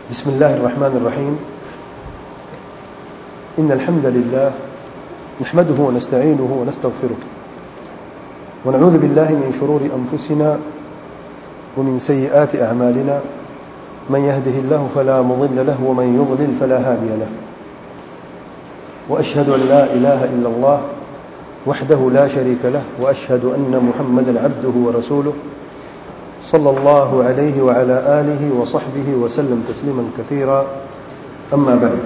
بسم الله الرحمن الرحيم. إن الحمد لله نحمده ونستعينه ونستغفره ونعوذ بالله من شرور أنفسنا ومن سيئات أعمالنا من يهده الله فلا مضل له ومن يضلل فلا هادي له وأشهد أن لا إله إلا الله وحده لا شريك له وأشهد أن محمدا عبده ورسوله صلى الله عليه وعلى آله وصحبه وسلم تسليما كثيرا. أما بعد،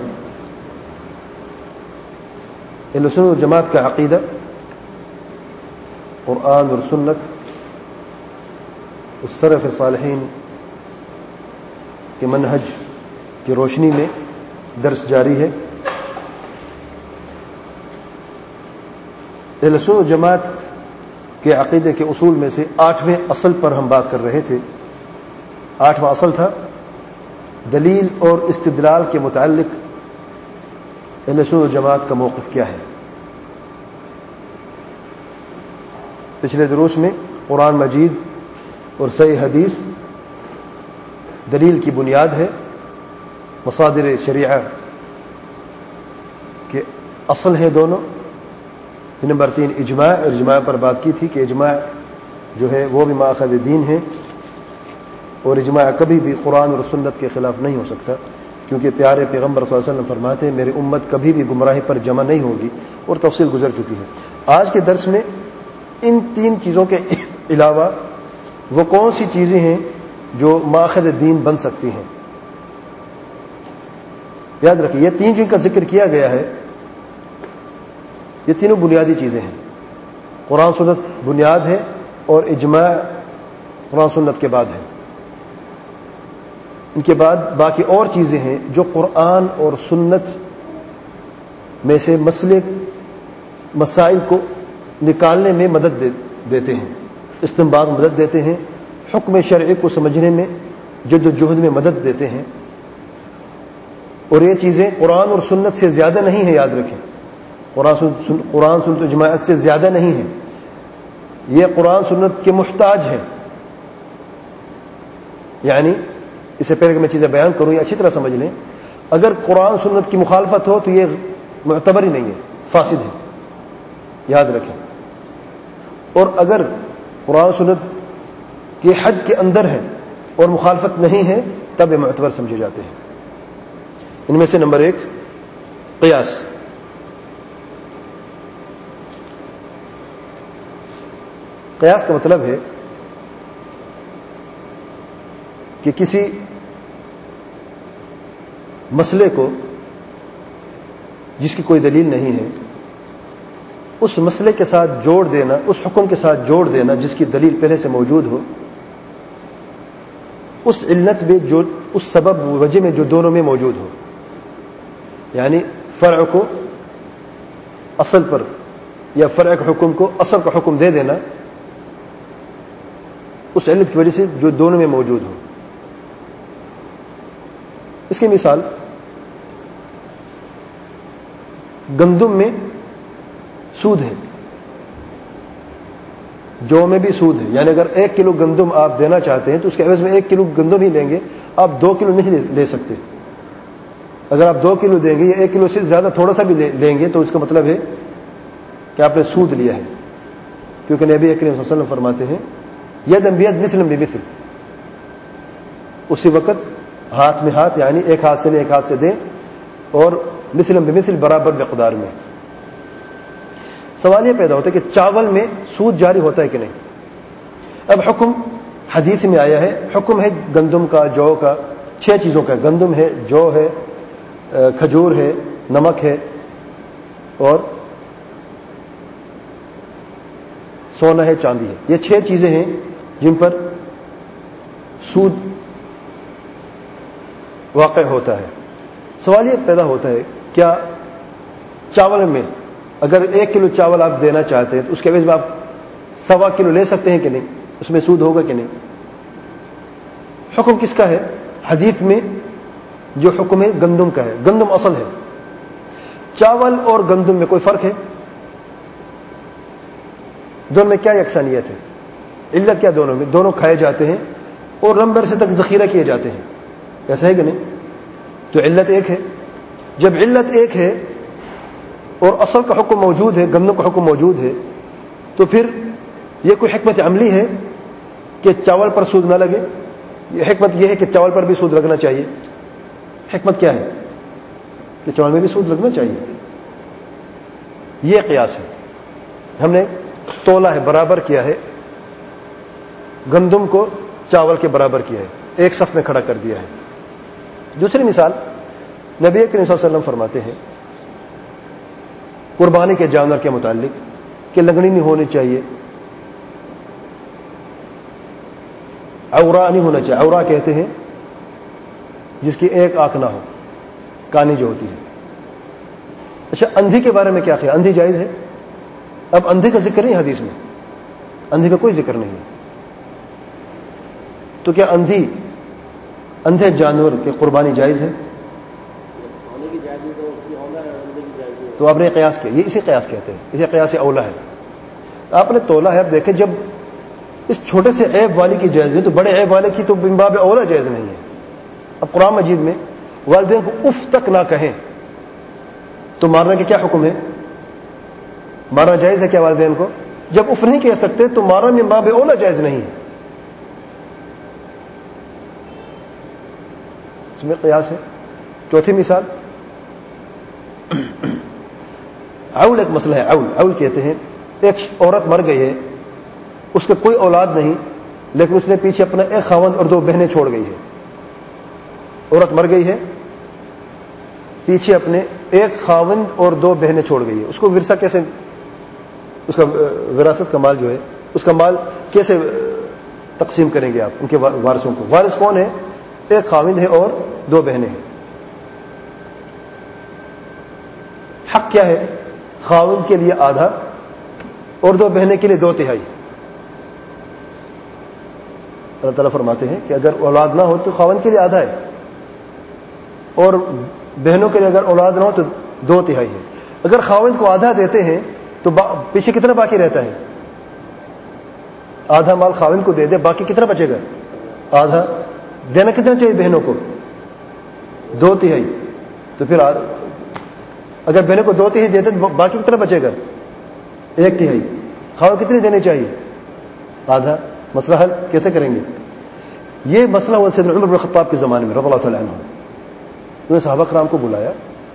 اہل سنت والجماعت کا عقیدہ قرآن اور سنت اس سلف صالحین کے منہج کی روشنی میں درس جاری ہے. اہل سنت والجماعت کے عقیدے کے اصول میں سے 8ویں اصل پر ہم بات کر رہے تھے. 8واں اصل تھا دلیل اور استدلال کے متعلق اہل سنت والجماعت کا موقف کیا ہے. پچھلے دروس میں قرآن مجید اور صحیح حدیث دلیل کی بنیاد ہے، مصادر شریعہ کے اصل ہیں دونوں. نمبر 3 اجماع، اور اجماع پر بات کی تھی کہ اجماع جو ہے وہ بھی ماخذ دین ہے، اور اجماع کبھی بھی قرآن اور سنت کے خلاف نہیں ہو سکتا، کیونکہ پیارے پیغمبر صلی اللہ علیہ وسلم فرماتے ہیں میری امت کبھی بھی گمراہی پر جمع نہیں ہوگی، اور تفصیل گزر چکی ہے. آج کے درس میں ان 3 چیزوں کے علاوہ وہ کون سی چیزیں ہیں جو ماخذ دین بن سکتی ہیں. یاد رکھیے یہ 3 جن کا ذکر کیا گیا ہے یہ تینوں بنیادی چیزیں ہیں. قرآن سنت بنیاد ہے اور اجماع قرآن سنت کے بعد ہے. ان کے بعد باقی اور چیزیں ہیں جو قرآن اور سنت میں سے مسائل کو نکالنے میں مدد دیتے ہیں، استنباط مدد دیتے ہیں، حکم شرعی کو سمجھنے میں جد و جہد میں مدد دیتے ہیں. اور یہ چیزیں قرآن اور سنت سے زیادہ نہیں ہیں. یاد رکھیں قرآن سنت اجماعت سے زیادہ نہیں ہے، یہ قرآن سنت کے محتاج ہیں. یعنی اس سے پہلے کہ میں چیزیں بیان کروں یہ اچھی طرح سمجھ لیں، اگر قرآن سنت کی مخالفت ہو تو یہ معتبر ہی نہیں ہے، فاسد ہے. یاد رکھیں. اور اگر قرآن سنت کے حد کے اندر ہے اور مخالفت نہیں ہے تب یہ معتبر سمجھے جاتے ہیں. ان میں سے نمبر 1 قیاس. قیاس کا مطلب ہے کہ کسی مسئلے کو جس کی کوئی دلیل نہیں ہے اس مسئلے کے ساتھ جوڑ دینا، اس حکم کے ساتھ جوڑ دینا جس کی دلیل پہلے سے موجود ہو، اس علت میں جو اس سبب وجہ میں جو دونوں میں موجود ہو. یعنی فرع کو اصل پر یا فرع کے حکم کو اصل کا حکم دے دینا اس علت کی وجہ سے جو دونوں میں موجود ہو. اس کی مثال گندم میں سود ہے، جو میں بھی سود ہے. یعنی اگر 1 کلو گندم آپ دینا چاہتے ہیں تو اس کے عوض میں 1 کلو گندم ہی لیں گے، آپ 2 کلو نہیں لے سکتے. اگر آپ 2 کلو دیں گے یا 1 کلو سے زیادہ تھوڑا سا بھی لیں گے تو اس کا مطلب ہے کہ آپ نے سود لیا ہے. کیونکہ نبی اکرم صلی اللہ علیہ وسلم فرماتے ہیں یدن بید مثلا بمثل، اسی وقت ہاتھ میں ہاتھ، یعنی ایک ہاتھ سے لیں ایک ہاتھ سے دیں، اور مثلا بمثل برابر مقدار میں. سوال یہ پیدا ہوتا ہے کہ چاول میں سود جاری ہوتا ہے کہ نہیں. اب حکم حدیث میں آیا ہے، حکم ہے گندم کا، جو کا، 6 چیزوں کا. گندم ہے، جو ہے، کھجور ہے، نمک ہے اور سونا ہے، چاندی ہے. یہ 6 چیزیں ہیں جن پر سود واقع ہوتا ہے. سوال یہ پیدا ہوتا ہے کیا چاول میں اگر 1 کلو چاول آپ دینا چاہتے ہیں تو اس کے عوض میں آپ 1.25 کلو لے سکتے ہیں کہ نہیں؟ اس میں سود ہوگا کہ نہیں؟ حکم کس کا ہے؟ حدیث میں جو حکم ہے گندم کا ہے. گندم اصل ہے. چاول اور گندم میں کوئی فرق ہے؟ دونوں میں کیا یکسانیت ہے؟ علت کیا دونوں میں؟ دونوں کھائے جاتے ہیں اور لمبے عرصے تک ذخیرہ کیے جاتے ہیں. ایسا ہے کہ نہیں؟ تو علت ایک ہے. جب علت ایک ہے اور اصل کا حکم موجود ہے, گندم کا حکم موجود ہے, تو پھر یہ کوئی حکمت عملی ہے کہ چاول پر سود نہ لگے؟ یہ حکمت یہ ہے کہ چاول پر بھی سود لگنا چاہیے. حکمت کیا ہے کہ چاول میں بھی سود لگنا چاہیے. یہ قیاس ہے. ہم نے تولا ہے, برابر کیا ہے, گندم کو چاول کے برابر کیا ہے, ایک صف میں کھڑا کر دیا ہے. دوسری مثال, نبی کریم صلی اللہ علیہ وسلم فرماتے ہیں قربانی کے جانور کے متعلق کہ لنگڑی نہیں ہونی چاہیے, عورا نہیں ہونا چاہیے. عورا کہتے ہیں جس کی ایک آنکھ نہ ہو, کانی جو ہوتی ہے. اچھا, اندھی کے بارے میں کیا خیال؟ اندھی جائز ہے؟ اب اندھے کا ذکر نہیں حدیث میں, اندھی کا کوئی ذکر نہیں ہے. تو کیا اندھے جانور کی قربانی جائز ہے؟ تو آپ نے قیاس کیا, یہ اسے قیاس کہتے ہیں, اسے قیاس اولا ہے. آپ نے تولا ہے. اب دیکھیں جب اس چھوٹے سے عیب والی کی جائز ہے تو بڑے عیب والے کی تو من باب اولا جائز نہیں ہے. اب قرآن مجید میں والدین کو اف تک نہ کہیں تو مارنے کا کیا حکم ہے؟ مارنا جائز ہے کیا والدین کو؟ جب اف نہیں کہہ سکتے تو مارنا من باب اولا جائز نہیں ہے. اس میں قیاس ہے. چوتھی مثال, عول ایک مسئلہ ہے. عول کہتے ہیں ایک عورت مر گئی ہے, اس کا کوئی اولاد نہیں, لیکن اس نے پیچھے اپنا ایک خاوند اور 2 بہنیں چھوڑ گئی ہے. عورت مر گئی ہے, پیچھے اپنے ایک خاوند اور 2 بہنیں چھوڑ گئی ہے. اس کو ورثہ کیسے, اس کا وراثت کا مال جو ہے, اس کا مال کیسے تقسیم کریں گے آپ ان کے وارثوں کو؟ وارث کون ہے؟ ایک خاوند ہے اور 2 بہنیں ہیں. حق کیا ہے؟ خاوند کے لیے آدھا اور 2 بہنیں کے لیے 2/3. اللہ تعالیٰ فرماتے ہیں کہ اگر اولاد نہ ہو تو خاوند کے لیے آدھا ہے, اور بہنوں کے لیے اگر اولاد نہ ہو تو 2/3 ہے. اگر خاوند کو آدھا دیتے ہیں تو پیچھے کتنا باقی رہتا ہے؟ آدھا مال خاوند کو دے دے, باقی کتنا بچے گا؟ آدھا. دینا کتنا چاہیے بہنوں کو؟ 2/3. تو پھر اگر بہنوں کو 2/3 دیتے تو باقی کتنا بچے گا؟ 1/3. خاوند کتنی دینی چاہیے؟ آدھا. مسئلہ حل کیسے کریں گے؟ یہ مسئلہ ہوا سیدنا عمر بن الخطاب کے زمانے میں رضی اللہ تعالی عنہ. انہوں نے صحابہ کرام کو بلایا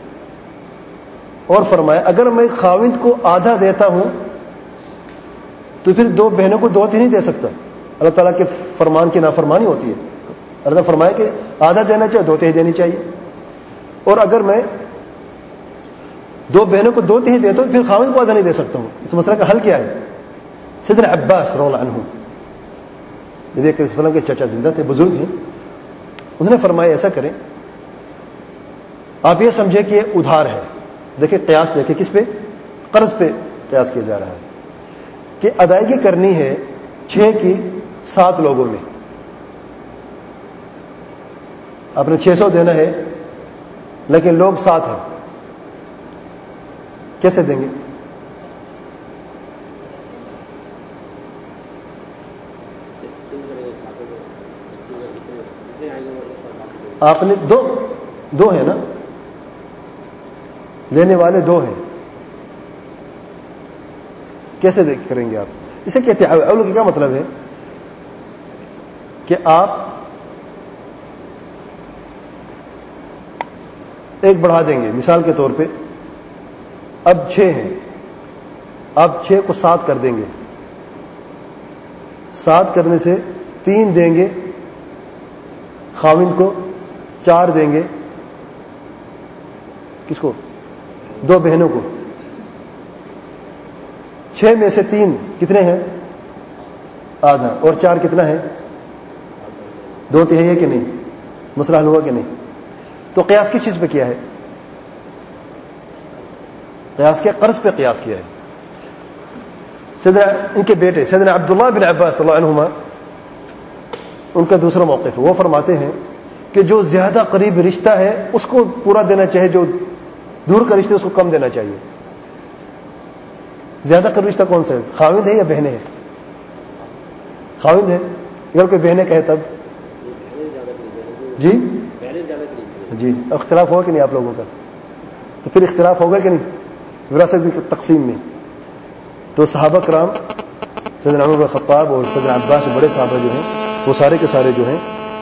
اور فرمایا اگر میں خاوند کو آدھا دیتا ہوں تو پھر 2 بہنوں کو 2/3 نہیں دے سکتا. اللہ تعالیٰ کے فرمان کی نافرمانی ہوتی ہے. اللہ نے فرمایا کہ آدھا دینا چاہیے, 2/3 دینی چاہیے. اور اگر میں 2 بہنوں کو 2/3 دیتا ہوں تو پھر خاوند کو آدھا نہیں دے سکتا ہوں. اس مسئلہ کا حل کیا ہے؟ سیدنا عباس رضی اللہ عنہ, نبی کریم صلی اللہ علیہ وسلم کے چچا زندہ تھے, بزرگ ہیں, انہوں نے فرمایا ایسا کریں, آپ یہ سمجھے کہ یہ ادھار ہے. دیکھیں قیاس, دیکھیں کس پہ؟ قرض پہ قیاس کیا جا رہا ہے کہ ادائیگی کرنی ہے 6 کی 7 لوگوں میں. آپ نے 600 دینا ہے لیکن لوگ 7 ہیں, کیسے دیں گے؟ آپ نے 2 ہیں نا, لینے والے 2 ہیں, کیسے کریں گے آپ؟ اسے کہتے ہیں اول کا کیا مطلب ہے کہ آپ ایک بڑھا دیں گے. مثال کے طور پہ اب 6 ہیں, آپ 6 کو 7 کر دیں گے. 7 کرنے سے 3 دیں گے خاوند کو, 4 دیں گے کس کو؟ 2 بہنوں کو. 6 میں سے 3 کتنے ہیں؟ آدھا. اور 4 کتنا ہے؟ 2/3 ہے کہ نہیں؟ مسئلہ حل ہوا کہ نہیں؟ تو قیاس کس چیز پہ کیا ہے؟ قیاس کیا؟ قرض پہ قیاس کیا ہے. سیدنا ان کے بیٹے سیدنا عبداللہ بن عباس رضی اللہ عنہما, ان کا دوسرا موقف ہے. وہ فرماتے ہیں کہ جو زیادہ قریب رشتہ ہے اس کو پورا دینا چاہیے, جو دور کا رشتہ اس کو کم دینا چاہیے. زیادہ قریب رشتہ کون سا ہے؟ خاوند ہے یا بہنیں ہیں؟ خاوند ہے. اگر کوئی بہنیں کہے تب جی جی اختلاف ہوگا کہ نہیں آپ لوگوں کا؟ تو پھر اختلاف ہوگا کہ نہیں وراثت کی تقسیم میں؟ تو صحابہ کرام سیدنا عمر بن خطاب اور سیدنا عباس بڑے صحابہ جو ہیں وہ سارے کے سارے جو ہیں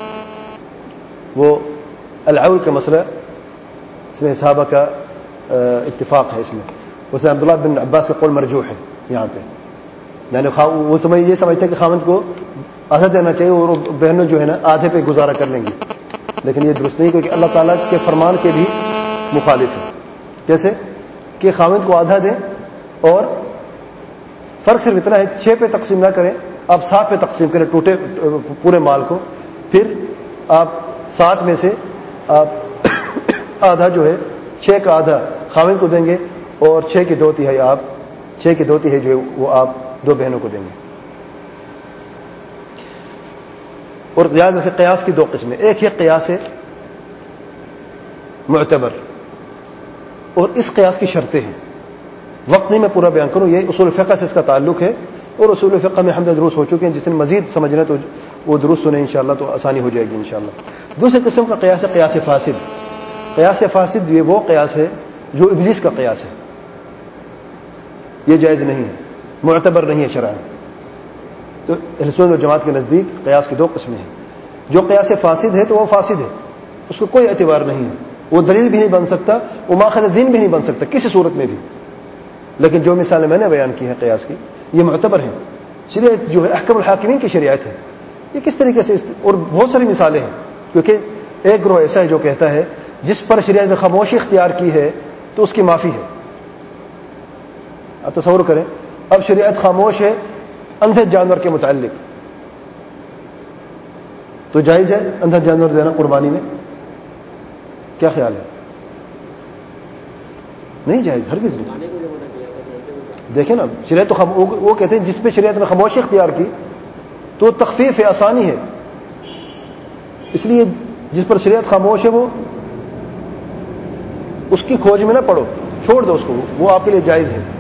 وہ العول کا مسئلہ اس میں صحابہ کا اتفاق ہے اس میں. ویسے عبداللہ بن عباس کا قول مرجوح ہے یہاں پہ، یعنی وہ یہ سمجھتے ہیں کہ خاوند کو آدھا دینا چاہیے اور بہنوں جو ہے نا آدھے پہ گزارا کر لیں گی، لیکن یہ درست نہیں، کیونکہ اللہ تعالیٰ کے فرمان کے بھی مخالف ہے. کیسے کہ خاوند کو آدھا دیں اور فرق صرف اتنا ہے 6 پہ تقسیم نہ کریں، آپ 7 پہ تقسیم کریں ٹوٹے پورے مال کو، پھر آپ 7 میں سے آپ آدھا جو ہے 6 کا آدھا خاوند کو دیں گے اور 6 کی 2/3 آپ 6 کی 2/3 جو ہے وہ آپ 2 بہنوں کو دیں گے. اور یاد رکھیں قیاس کی 2 قسمیں، ایک ہے قیاس معتبر اور اس قیاس کی شرطیں ہیں. وقت نہیں میں پورا بیان کروں، یہ اصول فقہ سے اس کا تعلق ہے اور اصول فقہ میں ہم دروس ہو چکے ہیں، جس نے مزید سمجھنا تو وہ دروس سنیں انشاءاللہ تو آسانی ہو جائے گی انشاءاللہ. دوسرے قسم کا قیاس ہے قیاس فاسد. قیاس فاسد یہ وہ قیاس ہے جو ابلیس کا قیاس ہے، یہ جائز نہیں ہے، معتبر نہیں ہے شرعاً. تو اہل سنت و جماعت کے نزدیک قیاس کی 2 قسمیں ہیں. جو قیاس فاسد ہے تو وہ فاسد ہے، اس کو کوئی اعتبار نہیں ہے، وہ دلیل بھی نہیں بن سکتا، وہ ماخذ دین بھی نہیں بن سکتا کسی صورت میں بھی. لیکن جو مثالیں میں نے بیان کی ہیں قیاس کی یہ معتبر ہیں. شریعت جو ہے احکم الحاکمین کی شریعت ہے، یہ کس طریقے سے اور بہت ساری مثالیں ہیں. کیونکہ ایک گروہ ایسا ہے جو کہتا ہے جس پر شریعت نے خاموشی اختیار کی ہے تو اس کی معافی ہے. آپ تصور کریں اب شریعت خاموش ہے اندھے جانور کے متعلق، تو جائز ہے اندھا جانور دینا قربانی میں؟ کیا خیال ہے؟ نہیں جائز، ہرگز نہیں. دیکھیں نا شریعت تو وہ کہتے ہیں جس پہ شریعت نے خاموشی اختیار کی تو تخفیف ہے، آسانی ہے. اس لیے جس پر شریعت خاموش ہے وہ اس کی کھوج میں نہ پڑو، چھوڑ دو اس کو، وہ آپ کے لیے جائز ہے.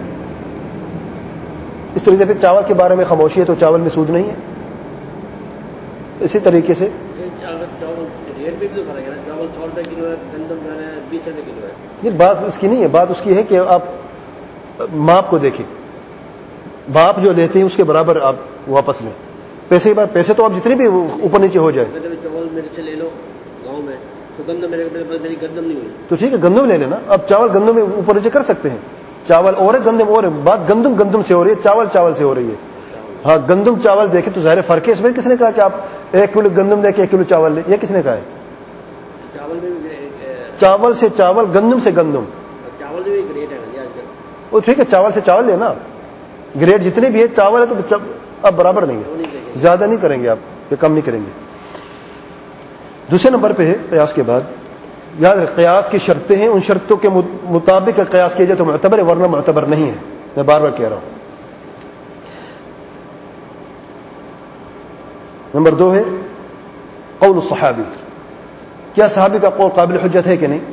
اس طریقے سے چاول کے بارے میں خاموشی ہے تو چاول میں سود نہیں ہے. اسی طریقے سے یہ بات اس کی نہیں ہے، بات اس کی ہے کہ آپ ماپ کو دیکھیں، باپ جو لیتے ہیں اس کے برابر آپ واپس لیں. پیسے تو آپ جتنے بھی اوپر نیچے ہو جائے تو ٹھیک ہے گندم لے لینا. اب چاول گندم میں اوپر نیچے کر سکتے ہیں، چاول اور ہے گندم اور ہے. بات گندم سے ہو رہی ہے، چاول سے ہو رہی ہے. ہاں گندم چاول دیکھیں تو ظاہر فرق ہے. اس میں کس نے کہا کہ آپ 1 کلو گندم دے کے 1 کلو چاول لیں؟ یہ کس نے کہا ہے؟ چاول سے چاول، گندم سے گندم. وہ ٹھیک ہے چاول سے چاول لینا، گریڈ جتنے بھی ہے چاول ہے تو اب برابر نہیں ہے، زیادہ نہیں کریں گے آپ، یہ کم نہیں کریں گے. دوسرے نمبر پہ ہے قیاس کے بعد یاد رکھ قیاس کی شرطیں ہیں، ان شرطوں کے مطابق قیاس کیا جائے تو معتبر ہے، ورنہ معتبر نہیں ہے. میں بار بار کہہ رہا ہوں. نمبر 2 ہے قول الصحابی. کیا صحابی کا قول قابل حجت ہے کہ نہیں؟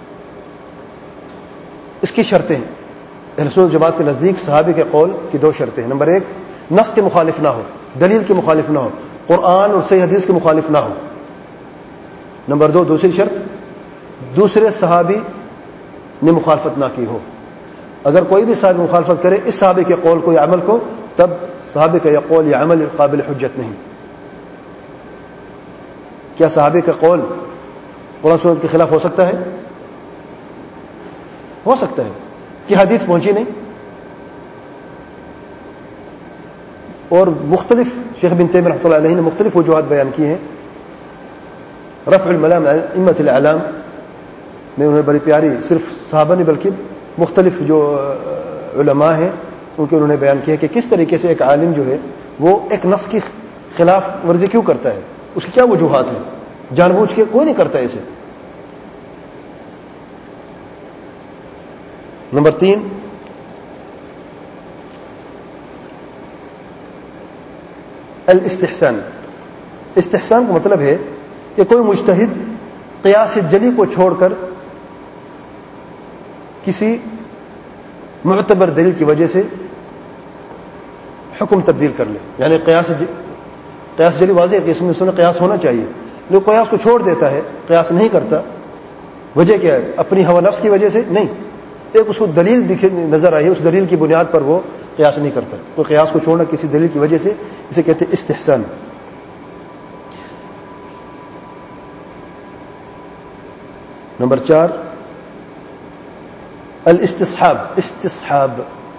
اس کی شرطیں ہیں. اہل سنت جماعت کے نزدیک صحابی کے قول کی 2 شرطیں ہیں. نمبر 1 نص کے مخالف نہ ہو، دلیل کے مخالف نہ ہو، قرآن اور صحیح حدیث کے مخالف نہ ہو. نمبر 2 دوسری شرط دوسرے صحابی نے مخالفت نہ کی ہو. اگر کوئی بھی صحابی مخالفت کرے اس صحابی کے قول کو یا عمل کو، تب صحابی کا یہ قول یا عمل قابل حجت نہیں. کیا صحابی کا قول قرآن سنت کے خلاف ہو سکتا ہے؟ ہو سکتا ہے کہ حدیث پہنچی نہیں. اور مختلف شیخ بن تیمیہ رحمۃ اللہ علیہ نے مختلف وجوہات بیان کی ہیں. رفع الملام عن ائمۃ الاعلام میں انہوں نے بڑی پیاری صرف صحابہ نہیں بلکہ مختلف جو علماء ہیں ان کے انہوں نے بیان کیا کہ کس طریقے سے ایک عالم جو ہے وہ ایک نص کی خلاف ورزی کیوں کرتا ہے، اس کی کیا وجوہات ہیں. جان بوجھ کے کوئی نہیں کرتا اسے. نمبر 3 الاستحسان. استحسان کا مطلب ہے کہ کوئی مجتہد قیاس جلی کو چھوڑ کر کسی معتبر دلیل کی وجہ سے حکم تبدیل کر لے. یعنی قیاس جلی واضح ہے کہ اس میں قیاس ہونا چاہیے، جو قیاس کو چھوڑ دیتا ہے، قیاس نہیں کرتا، وجہ کیا ہے؟ اپنی ہوا نفس کی وجہ سے نہیں، ایک اس کو دلیل نظر آئی، اس دلیل کی بنیاد پر وہ قیاس نہیں کرتا. تو قیاس کو چھوڑنا کسی دلیل کی وجہ سے، اسے کہتے ہیں استحسان. نمبر 4 الاستصحاب. استصحاب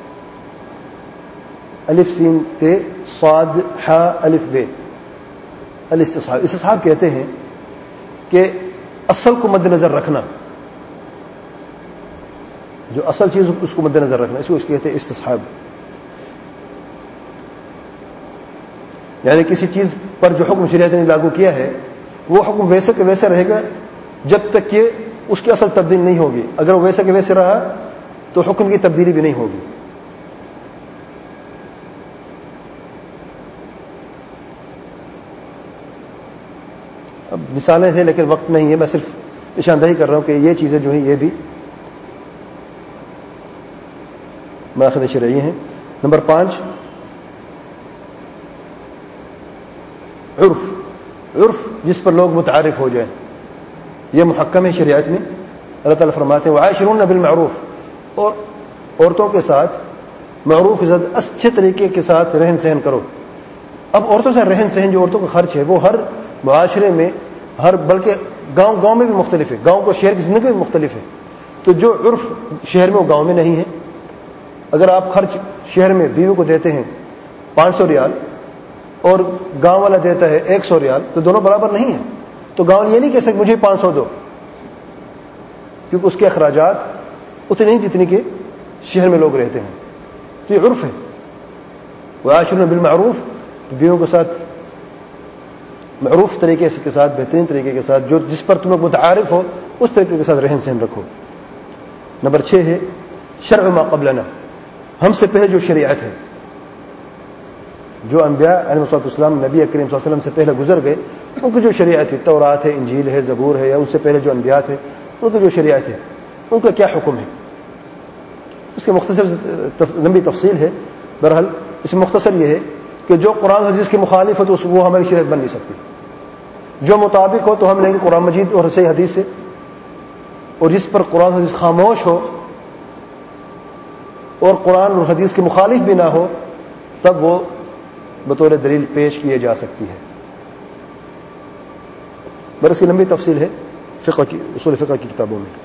الف سین تے صاد ح الف ب. الاستصحاب، استصحاب کہتے ہیں کہ اصل کو مد نظر رکھنا، جو اصل چیز اس کو مد نظر رکھنا، اس کو کہتے ہیں استصحاب. یعنی کسی چیز پر جو حکم شریعت نے لاگو کیا ہے وہ حکم ویسے کہ ویسے رہے گا جب تک کہ اس کی اصل تبدیل نہیں ہوگی. اگر وہ ویسے کہ ویسے رہا تو حکم کی تبدیلی بھی نہیں ہوگی. اب مثالیں ہیں لیکن وقت نہیں ہے، میں صرف نشاندہی کر رہا ہوں کہ یہ چیزیں جو ہیں یہ بھی ماخذ شرعی ہیں. نمبر 5 عرف. عرف جس پر لوگ متعارف ہو جائیں، یہ محکم ہے شریعت میں. اللہ تعالیٰ فرماتے ہیں وعاشرون بالمعروف، اور عورتوں کے ساتھ معروف کے ساتھ اچھے طریقے کے ساتھ رہن سہن کرو. اب عورتوں سے رہن سہن جو عورتوں کا خرچ ہے وہ ہر معاشرے میں، بلکہ گاؤں میں بھی مختلف ہے، گاؤں کو شہر کی زندگی میں مختلف ہے. تو جو عرف شہر میں وہ گاؤں میں نہیں ہے. اگر آپ خرچ شہر میں بیوی کو دیتے ہیں 500 ریال اور گاؤں والا دیتا ہے 100 ریال تو دونوں برابر نہیں ہیں. تو گاؤں یہ نہیں کہہ سکتے مجھے 500 دو، کیونکہ اس کے اخراجات اتنے نہیں جتنے کہ شہر میں لوگ رہتے ہیں. تو یہ عرف ہے. وعاشرون بالمعروف، بیویوں کے ساتھ معروف طریقے کے ساتھ، بہترین طریقے کے ساتھ، جو جس پر تم لوگ متعارف ہو اس طریقے کے ساتھ رہن سہن رکھو. نمبر 6 ہے شرع ما قبلنا. ہم سے پہلے جو شریعت ہے، جو انبیاء علیہ الصلوۃ والسلام نبی کریم صلی اللہ علیہ وسلم سے پہلے گزر گئے، ان کی جو شریعت ہے، تورات ہے، انجیل ہے، زبور ہے، یا ان سے پہلے جو انبیاء تھے ان کی جو شریعت ہے ان کا کیا حکم ہے. اس کے مختصر لمبی تفصیل ہے. بہرحال اس میں مختصر یہ ہے کہ جو قرآن و حدیث کی مخالف ہے تو وہ ہماری شریعت بن نہیں سکتی. جو مطابق ہو تو ہم لیں گے قرآن مجید اور صحیح حدیث سے، اور جس پر قرآن و حدیث خاموش ہو اور قرآن اور حدیث کے مخالف بھی نہ ہو تب وہ بطور دلیل پیش کیے جا سکتی ہے. بر اس کی لمبی تفصیل ہے فقہ کی، اصول فقہ کی کتابوں میں.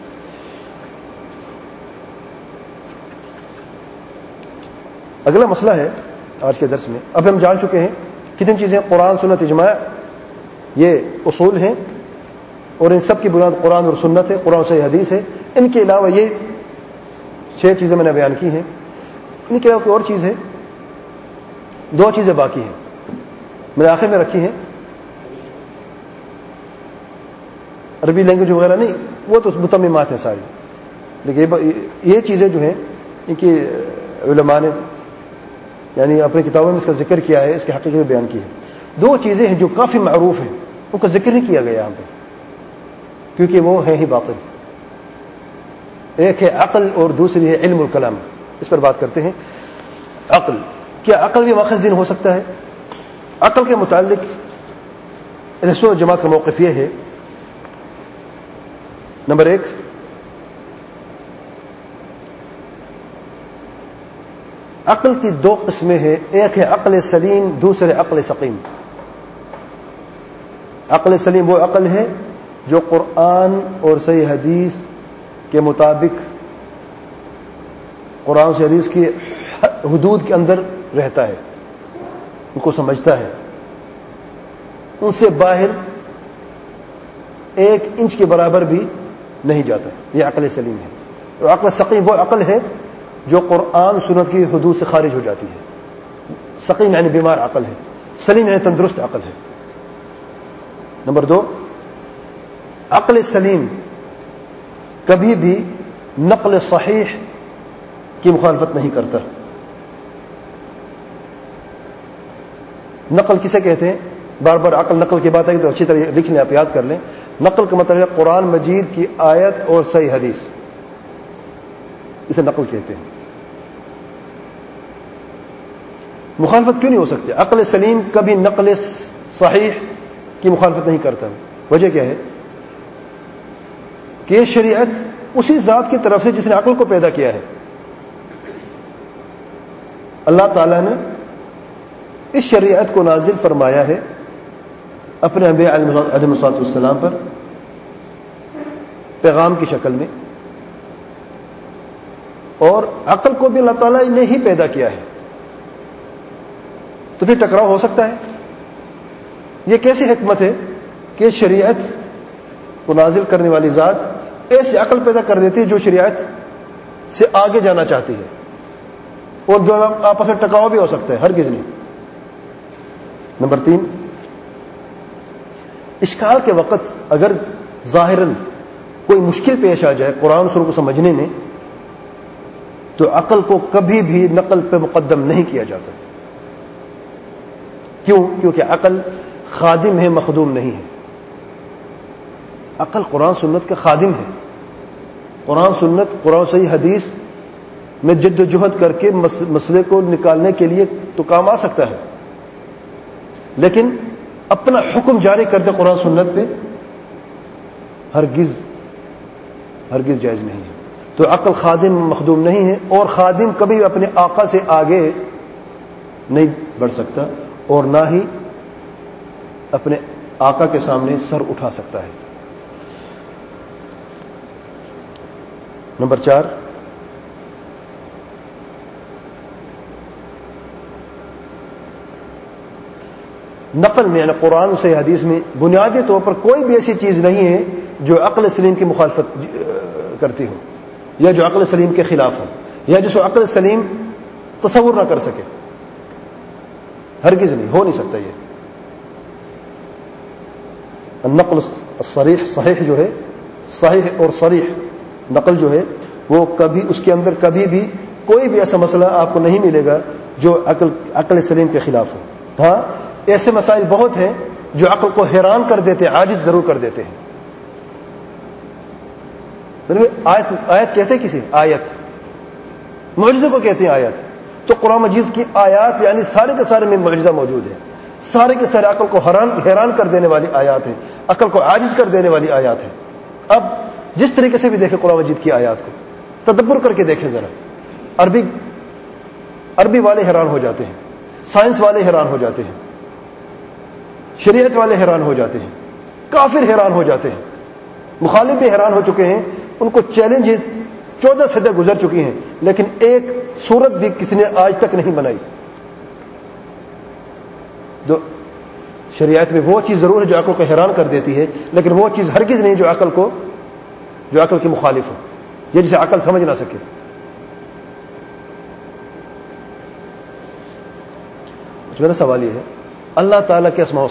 اگلا مسئلہ ہے آج کے درس میں. اب ہم جان چکے ہیں کتنی چیزیں قرآن سنت اجماع یہ اصول ہیں، اور ان سب کی بنیاد قرآن اور سنت ہے، قرآن صحیح حدیث ہے. ان کے علاوہ یہ 6 چیزیں میں نے بیان کی ہیں. ان کے علاوہ کوئی اور چیز ہے، 2 چیزیں باقی ہیں میں نے آخر میں رکھی ہیں. عربی لینگویج وغیرہ نہیں، وہ تو متممات ہیں ساری، لیکن یہ چیزیں جو ہیں ان کی علماء نے یعنی اپنی کتابوں میں اس کا ذکر کیا ہے، اس کی حقیقت بیان کی ہے. 2 چیزیں ہیں جو کافی معروف ہیں، ان کا ذکر نہیں کیا گیا یہاں پہ کیونکہ وہ ہیں ہی باطل. ایک ہے عقل اور دوسری ہے علم الکلام. اس پر بات کرتے ہیں. عقل، کیا عقل بھی ماخذ دین ہو سکتا ہے؟ عقل کے متعلق اہل سنت جماعت کا موقف یہ ہے، نمبر 1 عقل کی 2 قسمیں ہیں. ایک ہے عقل سلیم، دوسرے عقل سقیم. عقل سلیم وہ عقل ہے جو قرآن اور صحیح حدیث کے مطابق قرآن سے حدیث کی حدود کے اندر رہتا ہے، ان کو سمجھتا ہے، ان سے باہر 1 انچ کے برابر بھی نہیں جاتا. یہ عقل سلیم ہے. اور عقل سقیم وہ عقل ہے جو قرآن سنت کی حدود سے خارج ہو جاتی ہے. سقیم یعنی بیمار عقل ہے، سلیم یعنی تندرست عقل ہے. نمبر 2 عقل سلیم کبھی بھی نقل صحیح کی مخالفت نہیں کرتا. نقل کسے کہتے ہیں؟ بار بار عقل نقل کی بات ہے تو اچھی طرح لکھ لیں، آپ یاد کر لیں. نقل کا مطلب ہے قرآن مجید کی آیت اور صحیح حدیث، اسے نقل کہتے ہیں. مخالفت کیوں نہیں ہو سکتی؟ عقل سلیم کبھی نقل صحیح کی مخالفت نہیں کرتا. وجہ کیا ہے کہ یہ شریعت اسی ذات کی طرف سے جس نے عقل کو پیدا کیا ہے. اللہ تعالیٰ نے اس شریعت کو نازل فرمایا ہے اپنے انبیاء علیہ السلام پر پیغام کی شکل میں, اور عقل کو بھی اللہ تعالیٰ نے ہی پیدا کیا ہے. تو پھر ٹکراؤ ہو سکتا ہے؟ یہ کیسی حکمت ہے کہ شریعت کو نازل کرنے والی ذات ایسی عقل پیدا کر دیتی ہے جو شریعت سے آگے جانا چاہتی ہے, اور جو آپس میں ٹکراؤ بھی ہو سکتا ہے, ہرگز نہیں. نمبر 3, اشکال کے وقت اگر ظاہراً کوئی مشکل پیش آ جائے قرآن سنت کو سمجھنے میں, تو عقل کو کبھی بھی نقل پہ مقدم نہیں کیا جاتا. کیوں؟ کیونکہ عقل خادم ہے, مخدوم نہیں ہے. عقل قرآن سنت کا خادم ہے. قرآن سنت, قرآن صحیح حدیث میں جد و جہد کر کے مسئلے کو نکالنے کے لیے تو کام آ سکتا ہے, لیکن اپنا حکم جاری کرتے قرآن سنت پہ ہرگز جائز نہیں ہے. تو عقل خادم مخدوم نہیں ہے, اور خادم کبھی اپنے آقا سے آگے نہیں بڑھ سکتا, اور نہ ہی اپنے آقا کے سامنے سر اٹھا سکتا ہے. نمبر 4, نقل میں یعنی قرآن سے حدیث میں بنیادی طور پر کوئی بھی ایسی چیز نہیں ہے جو عقل سلیم کی مخالفت کرتی ہو, یا جو عقل سلیم کے خلاف ہو, یا جس کو عقل سلیم تصور نہ کر سکے. ہرگز نہیں, ہو نہیں سکتا. یہ النقل الصریح, صحیح جو ہے, صحیح اور صریح نقل جو ہے, وہ کبھی اس کے اندر کبھی بھی کوئی بھی ایسا مسئلہ آپ کو نہیں ملے گا جو عقل سلیم کے خلاف ہو. ہاں, ایسے مسائل بہت ہیں جو عقل کو حیران کر دیتے, عاجز ضرور کر دیتے ہیں. آیت کہتے ہیں کسی, آیت معجزے کو کہتے ہیں آیت. تو قرآن مجید کی آیات یعنی سارے کے سارے میں معجزہ موجود ہے, سارے کے سارے عقل کو حیران کر دینے والی آیات ہیں, عقل کو عاجز کر دینے والی آیات ہیں. اب جس طریقے سے بھی دیکھیں قرآن مجید کی آیات کو, تدبر کر کے دیکھیں ذرا. عربی والے حیران ہو جاتے ہیں, سائنس والے حیران ہو جاتے ہیں, شریعت والے حیران ہو جاتے ہیں, کافر حیران ہو جاتے ہیں, مخالف بھی حیران ہو چکے ہیں. ان کو چیلنج 14 صدیاں گزر چکی ہیں, لیکن ایک صورت بھی کسی نے آج تک نہیں بنائی. جو شریعت میں وہ چیز ضرور ہے جو عقل کو حیران کر دیتی ہے, لیکن وہ چیز ہرگز نہیں جو عقل کی مخالف ہو, یا جسے عقل سمجھ نہ سکے. میرا سوال یہ ہے, اللہ تعالیٰ کے اسماء و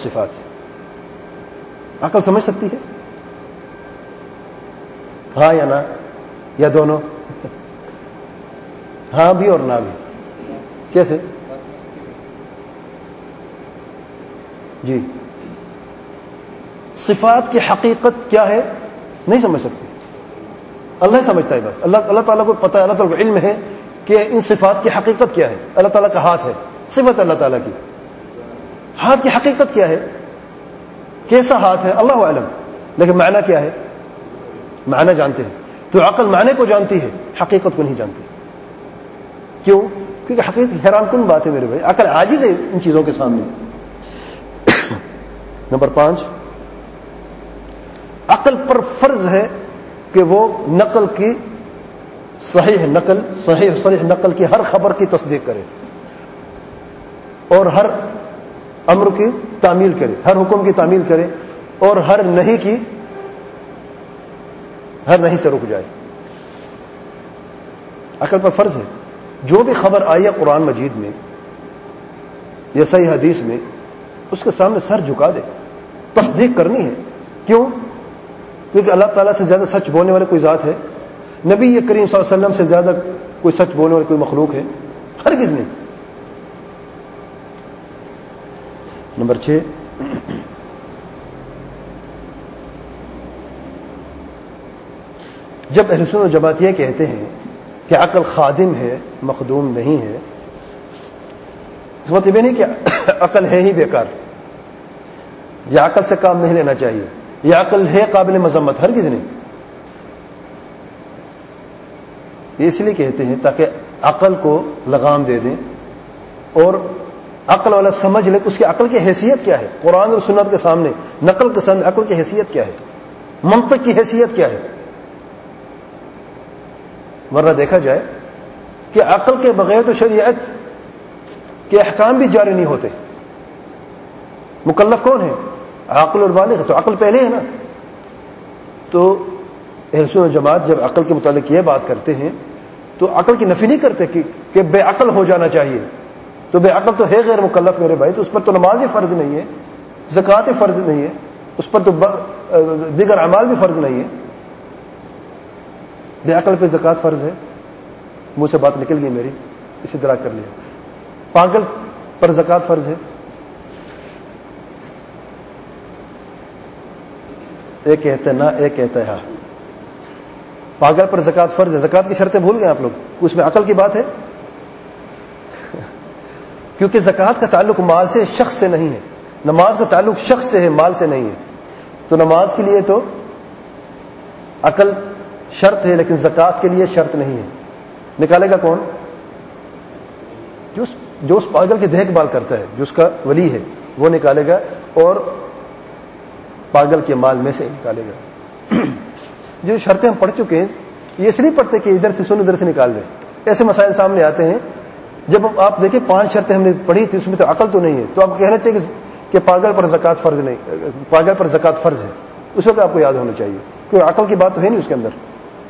صفات عقل سمجھ سکتی ہے؟ ہاں یا نہ, یا دونوں؟ ہاں بھی اور نہ بھی. کیسے؟ جی, صفات کی حقیقت کیا ہے نہیں سمجھ سکتی. اللہ سمجھتا ہے بس. اللہ تعالیٰ کو پتہ ہے, اللہ تعالیٰ کو علم ہے کہ ان صفات کی حقیقت کیا ہے. اللہ تعالیٰ کا ہاتھ ہے, صفت اللہ تعالیٰ کی. ہاتھ کی حقیقت کیا ہے, کیسا ہاتھ ہے, اللہ علم. لیکن معنی کیا ہے, معنی جانتے ہیں. تو عقل معنی کو جانتی ہے, حقیقت کو نہیں جانتی. کیوں؟ کیونکہ حقیقت حیران کن بات ہے میرے بھائی, عقل عاجز ہے ان چیزوں کے سامنے. نمبر 5, عقل پر فرض ہے کہ وہ نقل کی صحیح نقل کی ہر خبر کی تصدیق کرے, اور ہر امر کی تعمیل کرے, ہر حکم کی تعمیل کرے, اور ہر نہیں سے رک جائے. عقل پر فرض ہے جو بھی خبر آئی ہے قرآن مجید میں یا صحیح حدیث میں, اس کے سامنے سر جھکا دے, تصدیق کرنی ہے. کیوں؟ کیونکہ اللہ تعالیٰ سے زیادہ سچ بولنے والے کوئی ذات ہے؟ نبی کریم صلی اللہ علیہ وسلم سے زیادہ کوئی سچ بولنے والی کوئی مخلوق ہے؟ ہرگز نہیں. نمبر 6, جب اہل سنت و جماعت یہ کہتے ہیں کہ عقل خادم ہے, مخدوم نہیں ہے, اس مطلب یہ نہیں کہ عقل ہے ہی بیکار, یا عقل سے کام نہیں لینا چاہیے. یہ عقل ہے قابل مذمت؟ ہرگز نہیں. یہ اس لیے کہتے ہیں تاکہ عقل کو لگام دے دیں اور عقل والا سمجھ لے اس کی عقل کی حیثیت کیا ہے قرآن اور سنت کے سامنے، نقل کے سامنے عقل کی حیثیت کیا ہے، منطق کی حیثیت کیا ہے. ورنہ دیکھا جائے کہ عقل کے بغیر تو شریعت کے احکام بھی جاری نہیں ہوتے. مکلف کون ہے؟ عاقل اور بالغ. تو عقل پہلے ہے نا. تو اہل سنت و جماعت جب عقل کے متعلق یہ بات کرتے ہیں تو عقل کی نفی نہیں کرتے کہ بے عقل ہو جانا چاہیے. تو بے عقل تو ہے غیر مکلف میرے بھائی، تو اس پر تو نماز ہی فرض نہیں ہے، زکوٰۃ ہی فرض نہیں ہے، اس پر تو دیگر اعمال بھی فرض نہیں ہے. بے عقل پہ زکوٰۃ فرض ہے. منہ سے بات نکل گئی میری، اسے درا کر لیا. پاگل پر زکوٰۃ فرض ہے. ایک کہتا ہے نہ، ایک کہتا ہے ہاں. پاگل پر زکوٰۃ فرض ہے. زکوٰۃ کی شرطیں بھول گئے آپ لوگ؟ اس میں عقل کی بات ہے؟ کیونکہ زکوٰۃ کا تعلق مال سے، شخص سے نہیں ہے. نماز کا تعلق شخص سے ہے، مال سے نہیں ہے. تو نماز کے لیے تو عقل شرط ہے لیکن زکوٰۃ کے لیے شرط نہیں ہے. نکالے گا کون؟ جو اس پاگل کی دیکھ بھال کرتا ہے، جو اس کا ولی ہے وہ نکالے گا، اور پاگل کے مال میں سے نکالے گا. جو شرطیں ہم پڑھ چکے ہیں یہ اس لیے پڑھتے کہ ادھر سے سن ادھر سے نکال دیں. ایسے مسائل سامنے آتے ہیں. جب آپ دیکھیں 5 شرطیں ہم نے پڑھی تھی، اس میں تو عقل تو نہیں ہے، تو آپ کہنا چاہیے کہ پاگل پر زکوٰۃ فرض نہیں، پاگل پر زکوٰۃ فرض ہے. اس وقت آپ کو یاد ہونا چاہیے کوئی عقل کی بات تو ہے نہیں اس کے اندر.